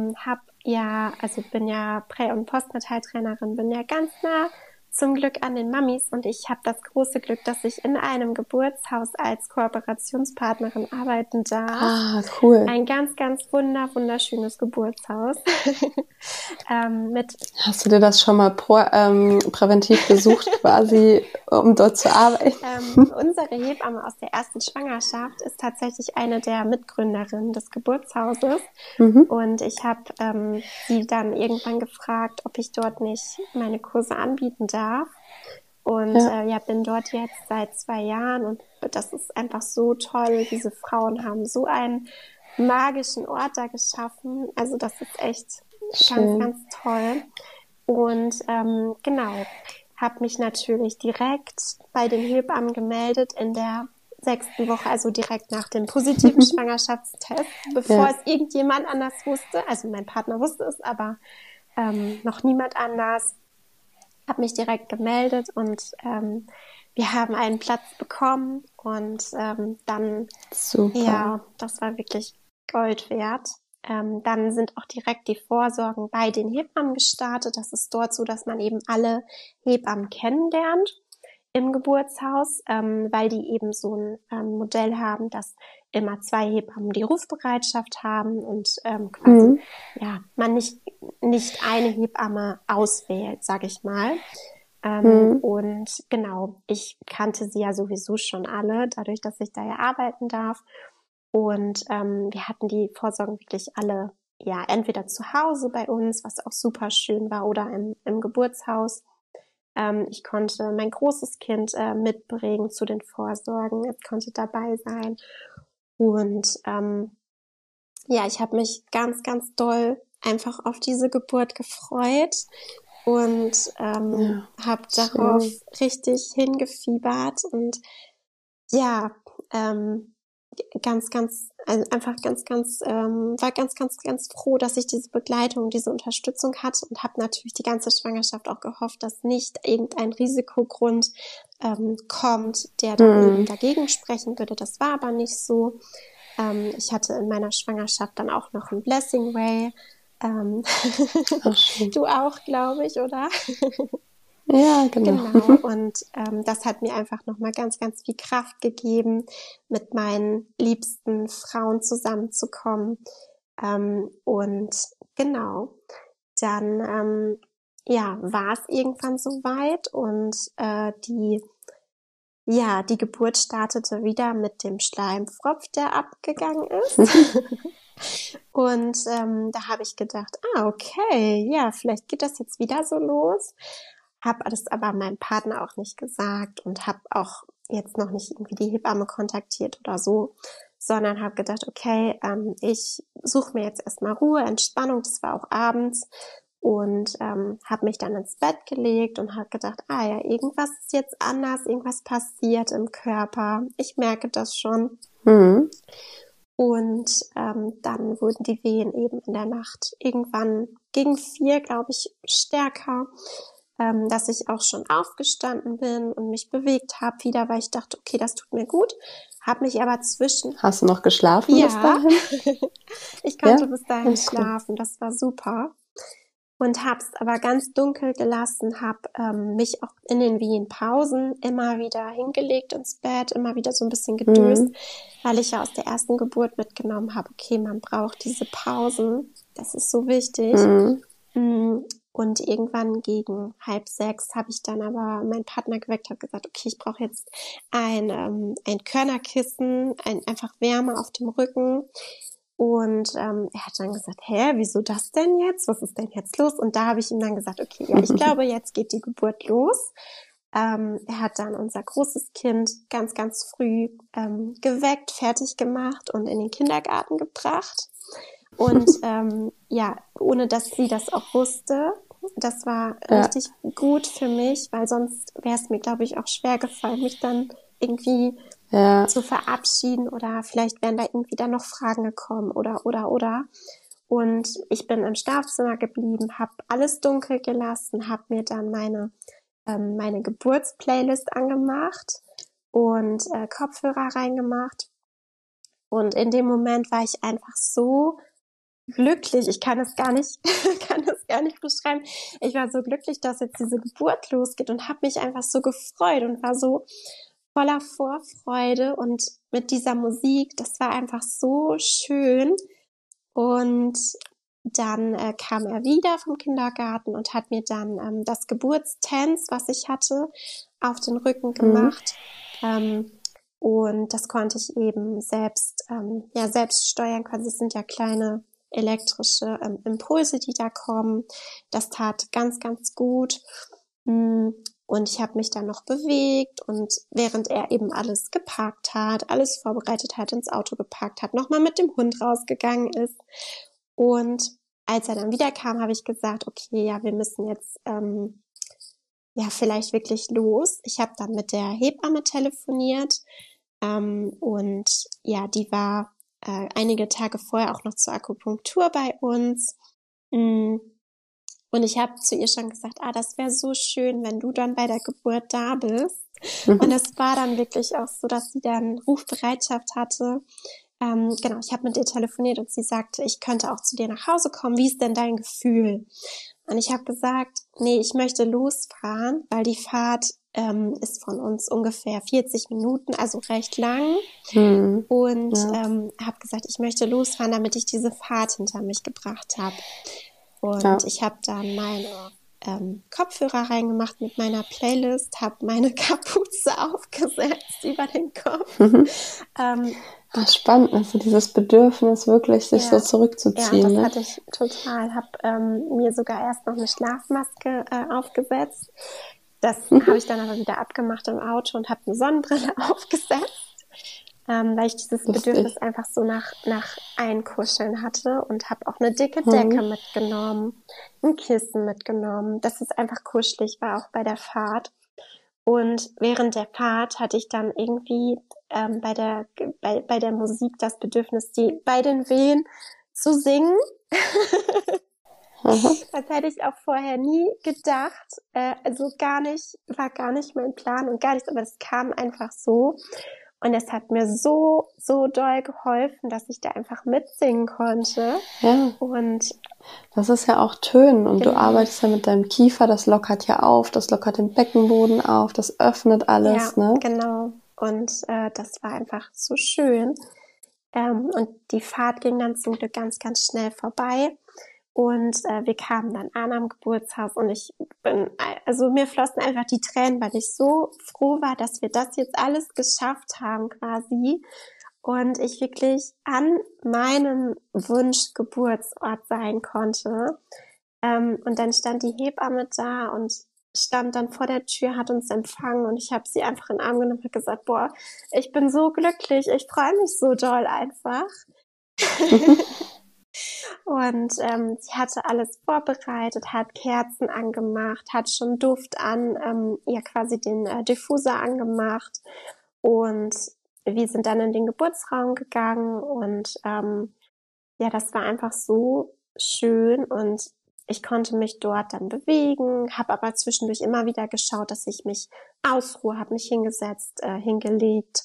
[SPEAKER 2] bin ja Prä- und Postnataltrainerin, bin ja ganz nah zum Glück an den Mamis und ich habe das große Glück, dass ich in einem Geburtshaus als Kooperationspartnerin arbeiten darf.
[SPEAKER 3] Ah, cool.
[SPEAKER 2] Ein ganz, ganz wunderschönes Geburtshaus.
[SPEAKER 3] Hast du dir das schon mal präventiv besucht, quasi, um dort zu arbeiten?
[SPEAKER 2] Unsere Hebamme aus der ersten Schwangerschaft ist tatsächlich eine der Mitgründerinnen des Geburtshauses. Und ich habe sie dann irgendwann gefragt, ob ich dort nicht meine Kurse anbieten darf. Und bin dort jetzt seit 2 Jahren und das ist einfach so toll. Diese Frauen haben so einen magischen Ort da geschaffen. Also das ist echt
[SPEAKER 3] schön.
[SPEAKER 2] Ganz, ganz toll. Und habe mich natürlich direkt bei den Hebammen gemeldet in der 6. Woche, also direkt nach dem positiven Schwangerschaftstest, bevor es irgendjemand anders wusste. Also mein Partner wusste es, aber noch niemand anders. Habe mich direkt gemeldet und wir haben einen Platz bekommen und dann,
[SPEAKER 3] super.
[SPEAKER 2] Ja, das war wirklich Gold wert. Dann sind auch direkt die Vorsorgen bei den Hebammen gestartet. Das ist dort so, dass man eben alle Hebammen kennenlernt im Geburtshaus, weil die eben so ein Modell haben, dass immer 2 Hebammen die Rufbereitschaft haben und quasi man nicht eine Hebamme auswählt, sage ich mal. Und genau, ich kannte sie ja sowieso schon alle, dadurch, dass ich da ja arbeiten darf. Und wir hatten die Vorsorgen wirklich alle, entweder zu Hause bei uns, was auch super schön war, oder im Geburtshaus. Ich konnte mein großes Kind mitbringen zu den Vorsorgen. Es konnte dabei sein. Und ich habe mich ganz, ganz doll einfach auf diese Geburt gefreut und habe darauf richtig hingefiebert und ganz, ganz, also einfach ganz, ganz, war ganz, ganz, ganz froh, dass ich diese Begleitung, diese Unterstützung hatte und habe natürlich die ganze Schwangerschaft auch gehofft, dass nicht irgendein Risikogrund kommt, der dann eben dagegen sprechen würde. Das war aber nicht so. Ich hatte in meiner Schwangerschaft dann auch noch ein Blessing Ray. Du auch, glaube ich, oder?
[SPEAKER 3] Ja, genau.
[SPEAKER 2] Und das hat mir einfach nochmal ganz, ganz viel Kraft gegeben, mit meinen liebsten Frauen zusammenzukommen. Und genau, dann war es irgendwann soweit und die Geburt startete wieder mit dem Schleimfropf, der abgegangen ist. Und da habe ich gedacht, okay, vielleicht geht das jetzt wieder so los. Habe das aber meinem Partner auch nicht gesagt und habe auch jetzt noch nicht irgendwie die Hebamme kontaktiert oder so, sondern habe gedacht, okay, ich suche mir jetzt erstmal Ruhe, Entspannung, das war auch abends und habe mich dann ins Bett gelegt und habe gedacht, irgendwas ist jetzt anders, irgendwas passiert im Körper, ich merke das schon. Und dann wurden die Wehen eben in der Nacht irgendwann gegen 4, glaube ich, stärker, dass ich auch schon aufgestanden bin und mich bewegt habe wieder, weil ich dachte, okay, das tut mir gut. Habe mich aber
[SPEAKER 3] Hast du noch geschlafen bis dahin?
[SPEAKER 2] Ich konnte bis dahin schlafen, das war super. Und habe es aber ganz dunkel gelassen, habe mich auch in den Wehenpausen immer wieder hingelegt ins Bett, immer wieder so ein bisschen gedöst, weil ich ja aus der ersten Geburt mitgenommen habe, okay, man braucht diese Pausen, das ist so wichtig. Und irgendwann gegen 5:30 habe ich dann aber meinen Partner geweckt, habe gesagt, okay, ich brauche jetzt ein Körnerkissen, einfach Wärme auf dem Rücken. Und er hat dann gesagt, wieso das denn jetzt? Was ist denn jetzt los? Und da habe ich ihm dann gesagt, okay, ich glaube, jetzt geht die Geburt los. Er hat dann unser großes Kind ganz, ganz früh geweckt, fertig gemacht und in den Kindergarten gebracht. Und ohne dass sie das auch wusste, das war richtig gut für mich, weil sonst wäre es mir, glaube ich, auch schwer gefallen, mich dann irgendwie zu verabschieden oder vielleicht wären da irgendwie dann noch Fragen gekommen oder. Und ich bin im Schlafzimmer geblieben, habe alles dunkel gelassen, habe mir dann meine Geburtsplaylist angemacht und Kopfhörer reingemacht. Und in dem Moment war ich einfach so glücklich. Ich kann es gar nicht beschreiben. Ich war so glücklich, dass jetzt diese Geburt losgeht und habe mich einfach so gefreut und war so voller Vorfreude und mit dieser Musik, das war einfach so schön. Und dann kam er wieder vom Kindergarten und hat mir dann das Geburtstanz, was ich hatte, auf den Rücken gemacht. Und das konnte ich eben selbst steuern. Quasi, es sind ja kleine elektrische Impulse, die da kommen. Das tat ganz, ganz gut. Und ich habe mich dann noch bewegt und während er eben alles gepackt hat, alles vorbereitet hat, ins Auto gepackt hat, nochmal mit dem Hund rausgegangen ist. Und als er dann wieder kam, habe ich gesagt, okay, ja, wir müssen jetzt vielleicht wirklich los. Ich habe dann mit der Hebamme telefoniert und ja, die war einige Tage vorher auch noch zur Akupunktur bei uns. Und ich habe zu ihr schon gesagt, das wäre so schön, wenn du dann bei der Geburt da bist. Und es war dann wirklich auch so, dass sie dann Rufbereitschaft hatte. Genau, ich habe mit ihr telefoniert und sie sagte, ich könnte auch zu dir nach Hause kommen. Wie ist denn dein Gefühl? Und ich habe gesagt, nee, ich möchte losfahren, weil die Fahrt ist von uns ungefähr 40 Minuten, also recht lang. Und habe gesagt, ich möchte losfahren, damit ich diese Fahrt hinter mich gebracht habe. Und ich habe dann meine Kopfhörer reingemacht mit meiner Playlist, habe meine Kapuze aufgesetzt über den Kopf.
[SPEAKER 3] Spannend, also dieses Bedürfnis wirklich, sich so zurückzuziehen.
[SPEAKER 2] Ja, das hatte ich total. Habe mir sogar erst noch eine Schlafmaske aufgesetzt. Das habe ich dann aber wieder abgemacht im Auto und habe eine Sonnenbrille aufgesetzt. Weil ich dieses Bedürfnis einfach so nach Einkuscheln hatte und habe auch eine dicke Decke mitgenommen, ein Kissen mitgenommen, dass es einfach kuschelig war, auch bei der Fahrt. Und während der Fahrt hatte ich dann irgendwie bei der Musik das Bedürfnis, die bei den Wehen zu singen. Das hätte ich auch vorher nie gedacht. Also war gar nicht mein Plan und gar nichts, aber es kam einfach so. Und es hat mir so doll geholfen, dass ich da einfach mitsingen konnte.
[SPEAKER 3] Ja.
[SPEAKER 2] Und
[SPEAKER 3] das ist ja auch Tönen und du arbeitest ja mit deinem Kiefer, das lockert ja auf, das lockert den Beckenboden auf, das öffnet alles,
[SPEAKER 2] ja,
[SPEAKER 3] ne?
[SPEAKER 2] Genau. Und das war einfach so schön. Und die Fahrt ging dann zum Glück ganz, ganz schnell vorbei. Und wir kamen dann an am Geburtshaus und mir flossen einfach die Tränen, weil ich so froh war, dass wir das jetzt alles geschafft haben quasi. Und ich wirklich an meinem Wunschgeburtsort sein konnte. Und dann stand die Hebamme da und stand dann vor der Tür, hat uns empfangen und ich habe sie einfach in den Arm genommen und gesagt, boah, ich bin so glücklich, ich freue mich so doll einfach. Und sie hatte alles vorbereitet, hat Kerzen angemacht, hat schon Duft an, quasi den Diffuser angemacht. Und wir sind dann in den Geburtsraum gegangen und das war einfach so schön und ich konnte mich dort dann bewegen, habe aber zwischendurch immer wieder geschaut, dass ich mich ausruhe, habe mich hingesetzt, hingelegt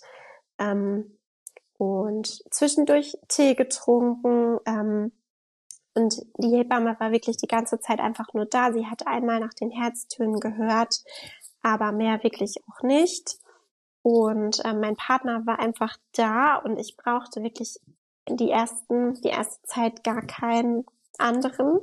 [SPEAKER 2] und zwischendurch Tee getrunken. Und die Hebamme war wirklich die ganze Zeit einfach nur da. Sie hat einmal nach den Herztönen gehört, aber mehr wirklich auch nicht. Und mein Partner war einfach da und ich brauchte wirklich die erste Zeit gar keinen anderen.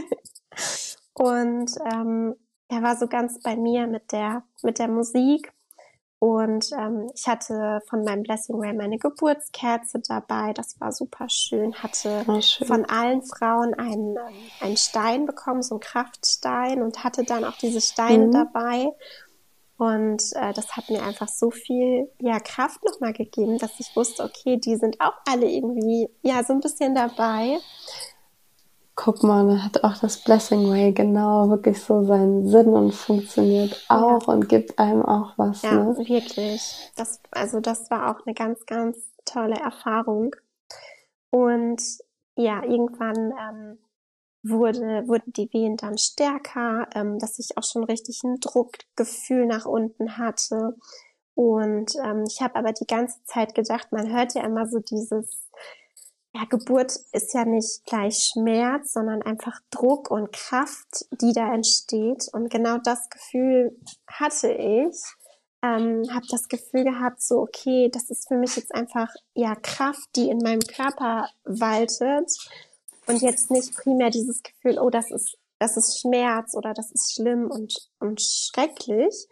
[SPEAKER 2] Und er war so ganz bei mir mit der Musik. Und ich hatte von meinem Blessing Ray meine Geburtskerze dabei. Das war super schön. Hatte von allen Frauen einen Stein bekommen, so einen Kraftstein und hatte dann auch diese Steine dabei. Und das hat mir einfach so viel Kraft nochmal gegeben, dass ich wusste, okay, die sind auch alle irgendwie so ein bisschen dabei.
[SPEAKER 3] Guck mal, da hat auch das Blessing Ray genau wirklich so seinen Sinn und funktioniert auch und gibt einem auch was.
[SPEAKER 2] Ja, ne? Wirklich. Das war auch eine ganz, ganz tolle Erfahrung. Und irgendwann wurden die Wehen dann stärker, dass ich auch schon richtig ein Druckgefühl nach unten hatte. Und ich habe aber die ganze Zeit gedacht, man hört ja immer so dieses, Geburt ist ja nicht gleich Schmerz, sondern einfach Druck und Kraft, die da entsteht. Und genau das Gefühl hatte ich. Habe das Gefühl gehabt, so okay, das ist für mich jetzt einfach Kraft, die in meinem Körper waltet. Und jetzt nicht primär dieses Gefühl, oh, das ist Schmerz oder das ist schlimm und schrecklich.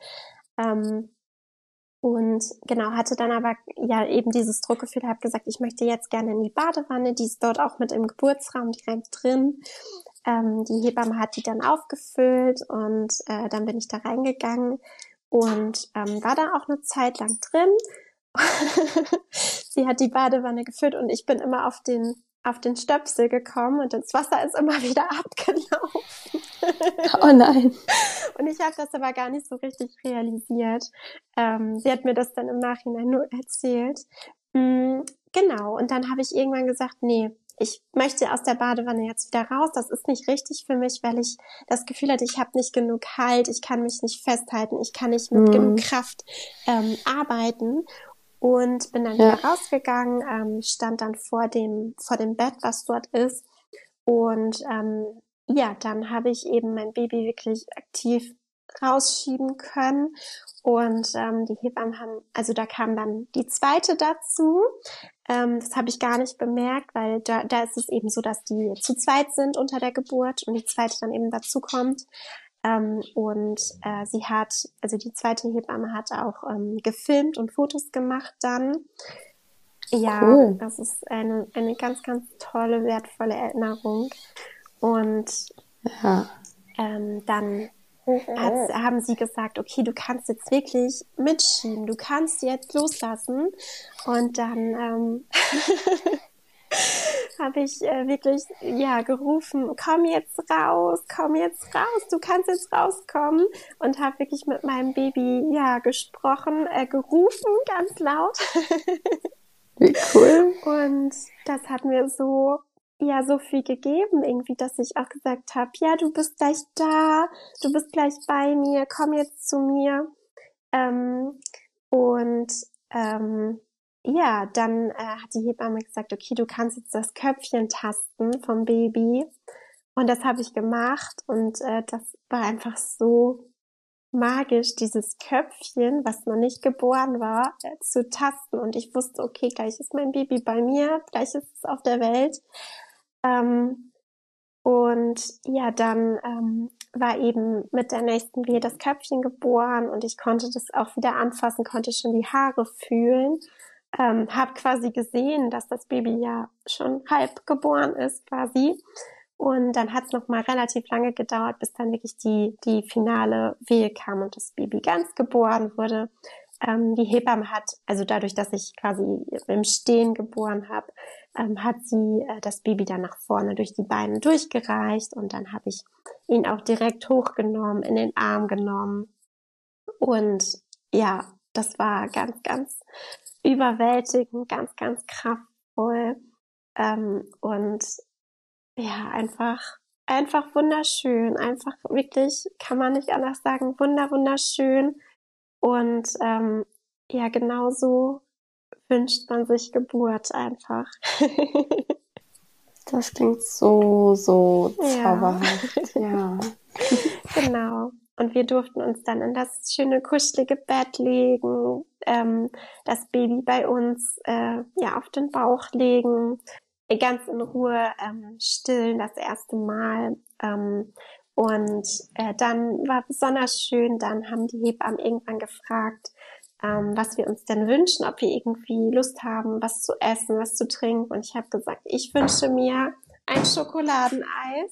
[SPEAKER 2] Und genau, hatte dann aber eben dieses Druckgefühl, habe gesagt, ich möchte jetzt gerne in die Badewanne, die ist dort auch mit im Geburtsraum direkt drin. Die Hebamme hat die dann aufgefüllt und dann bin ich da reingegangen und war dann auch eine Zeit lang drin. Sie hat die Badewanne gefüllt und ich bin immer auf den Stöpsel gekommen und das Wasser ist immer wieder abgelaufen.
[SPEAKER 3] Oh nein.
[SPEAKER 2] Und ich habe das aber gar nicht so richtig realisiert. Sie hat mir das dann im Nachhinein nur erzählt. Genau, und dann habe ich irgendwann gesagt, nee, ich möchte aus der Badewanne jetzt wieder raus. Das ist nicht richtig für mich, weil ich das Gefühl hatte, ich habe nicht genug Halt, ich kann mich nicht festhalten, ich kann nicht mit genug Kraft arbeiten. Und bin dann wieder rausgegangen, stand dann vor dem Bett, was dort ist. Und dann habe ich eben mein Baby wirklich aktiv rausschieben können. Und die Hebammen also da kam dann die zweite dazu. Das habe ich gar nicht bemerkt, weil da ist es eben so, dass die zu zweit sind unter der Geburt und die zweite dann eben dazu kommt. Die zweite Hebamme hat auch gefilmt und Fotos gemacht dann. Ja, cool. Das ist eine ganz, ganz tolle, wertvolle Erinnerung. Und dann haben sie gesagt, okay, du kannst jetzt wirklich mitschieben, du kannst jetzt loslassen. Und dann habe ich wirklich gerufen, komm jetzt raus, du kannst jetzt rauskommen, und habe wirklich mit meinem Baby gesprochen, gerufen, ganz laut.
[SPEAKER 3] Wie cool.
[SPEAKER 2] Und das hat mir so viel gegeben irgendwie, dass ich auch gesagt habe, ja, du bist gleich da, du bist gleich bei mir, komm jetzt zu mir. Dann hat die Hebamme gesagt, okay, du kannst jetzt das Köpfchen tasten vom Baby. Und das habe ich gemacht und das war einfach so magisch, dieses Köpfchen, was noch nicht geboren war, zu tasten. Und ich wusste, okay, gleich ist mein Baby bei mir, gleich ist es auf der Welt. Dann war eben mit der nächsten Wehe das Köpfchen geboren und ich konnte das auch wieder anfassen, konnte schon die Haare fühlen. Habe quasi gesehen, dass das Baby ja schon halb geboren ist quasi. Und dann hat es noch mal relativ lange gedauert, bis dann wirklich die finale Wehe kam und das Baby ganz geboren wurde. Die Hebamme hat, also dadurch, dass ich quasi im Stehen geboren habe, hat sie das Baby dann nach vorne durch die Beine durchgereicht und dann habe ich ihn auch direkt hochgenommen, in den Arm genommen. Und ja, das war ganz, ganz überwältigend, ganz, ganz kraftvoll. Und ja, einfach wunderschön, einfach wirklich, kann man nicht anders sagen, wunderschön. Und genauso wünscht man sich Geburt einfach.
[SPEAKER 3] Das klingt so zauberhaft, ja.
[SPEAKER 2] Genau. Und wir durften uns dann in das schöne, kuschelige Bett legen, das Baby bei uns auf den Bauch legen, ganz in Ruhe stillen das erste Mal. Und dann war besonders schön, dann haben die Hebammen irgendwann gefragt, was wir uns denn wünschen, ob wir irgendwie Lust haben, was zu essen, was zu trinken. Und ich habe gesagt, ich wünsche mir ein Schokoladeneis.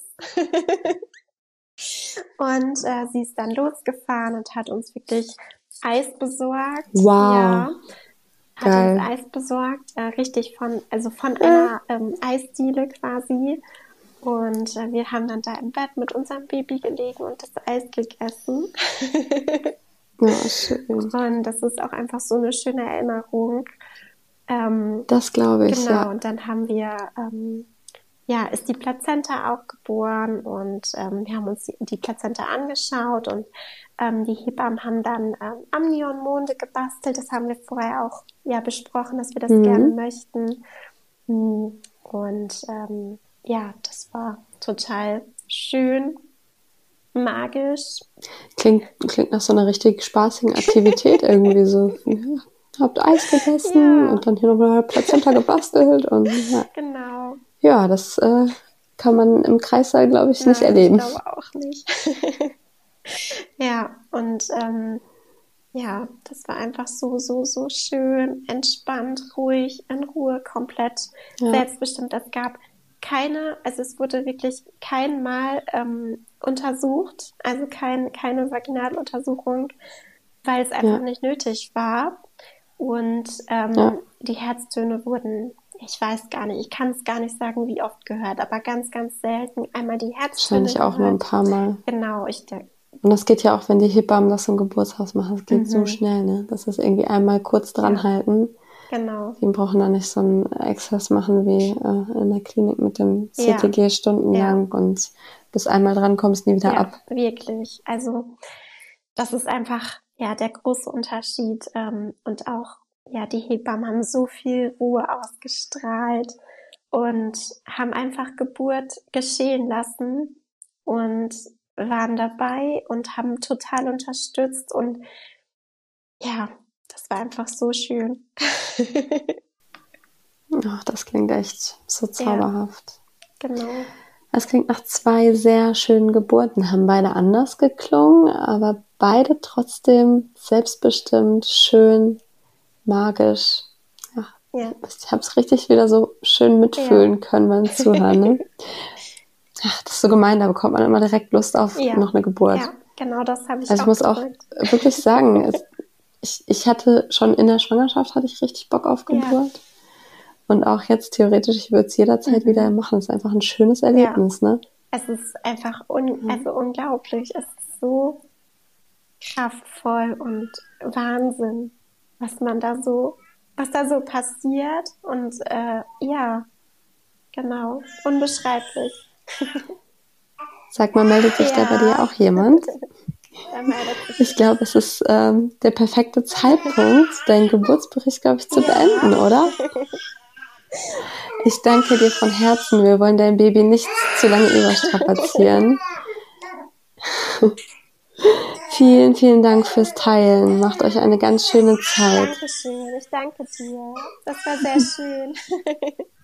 [SPEAKER 2] Und sie ist dann losgefahren und hat uns wirklich Eis besorgt.
[SPEAKER 3] Wow.
[SPEAKER 2] Ja, hat
[SPEAKER 3] geil.
[SPEAKER 2] uns Eis besorgt, richtig von einer Eisdiele quasi. Und wir haben dann da im Bett mit unserem Baby gelegen und das Eis gegessen.
[SPEAKER 3] Ja, schön.
[SPEAKER 2] Und das ist auch einfach so eine schöne Erinnerung.
[SPEAKER 3] Das glaube ich,
[SPEAKER 2] genau,
[SPEAKER 3] ja.
[SPEAKER 2] Und dann haben wir, ist die Plazenta auch geboren und wir haben uns die Plazenta angeschaut und die Hebammen haben dann Amnionmonde gebastelt. Das haben wir vorher auch besprochen, dass wir das gerne möchten. Und das war total schön, magisch.
[SPEAKER 3] Klingt nach so einer richtig spaßigen Aktivität irgendwie so. Ja, habt Eis gegessen und dann hier noch eine Plazenta gebastelt und ja.
[SPEAKER 2] Genau.
[SPEAKER 3] Ja, das kann man im Kreissaal, glaube ich, nicht erleben.
[SPEAKER 2] Ich glaube auch nicht. Ja, und das war einfach so schön, entspannt, ruhig, in Ruhe, komplett selbstbestimmt. Es gab also es wurde wirklich kein Mal untersucht, also keine Vaginaluntersuchung, weil es einfach nicht nötig war. Und die Herztöne wurden, ich weiß gar nicht, ich kann es gar nicht sagen, wie oft gehört, aber ganz, ganz selten. Einmal die Herztöne
[SPEAKER 3] wahrscheinlich auch nur ein paar Mal.
[SPEAKER 2] Genau,
[SPEAKER 3] und das geht ja auch, wenn die Hebammen das im Geburtshaus machen, das geht so schnell, ne? Das ist irgendwie einmal kurz dran halten.
[SPEAKER 2] Genau.
[SPEAKER 3] Die brauchen da nicht so einen Exzess machen wie in der Klinik mit dem CTG stundenlang und bis einmal dran kommst, nie wieder ab.
[SPEAKER 2] Wirklich. Also das ist einfach der große Unterschied. Und auch die Hebammen haben so viel Ruhe ausgestrahlt und haben einfach Geburt geschehen lassen und waren dabei und haben total unterstützt und das war einfach so schön.
[SPEAKER 3] Ach, das klingt echt so zauberhaft.
[SPEAKER 2] Ja, genau.
[SPEAKER 3] Es klingt nach 2 sehr schönen Geburten. Haben beide anders geklungen, aber beide trotzdem selbstbestimmt, schön, magisch. Ja. Ich habe es richtig wieder so schön mitfühlen können beim Zuhören. Ne? Ach, das ist so gemein, da bekommt man immer direkt Lust auf noch eine Geburt.
[SPEAKER 2] Ja, genau, das habe ich
[SPEAKER 3] also
[SPEAKER 2] auch
[SPEAKER 3] ich muss auch wirklich sagen, ich hatte schon in der Schwangerschaft ich richtig Bock auf Geburt. Ja. Und auch jetzt theoretisch, ich würde es jederzeit wieder machen. Es ist einfach ein schönes Erlebnis, ne?
[SPEAKER 2] Es ist einfach also unglaublich. Es ist so kraftvoll und Wahnsinn, was da so passiert. Und genau, unbeschreiblich.
[SPEAKER 3] Sag mal, meldet sich da bei dir auch jemand? Ich glaube, es ist der perfekte Zeitpunkt, deinen Geburtsbericht, glaube ich, zu beenden, oder? Ich danke dir von Herzen. Wir wollen dein Baby nicht zu lange überstrapazieren. Vielen, vielen Dank fürs Teilen. Macht euch eine ganz schöne Zeit.
[SPEAKER 2] Dankeschön. Ich danke dir. Das war sehr schön.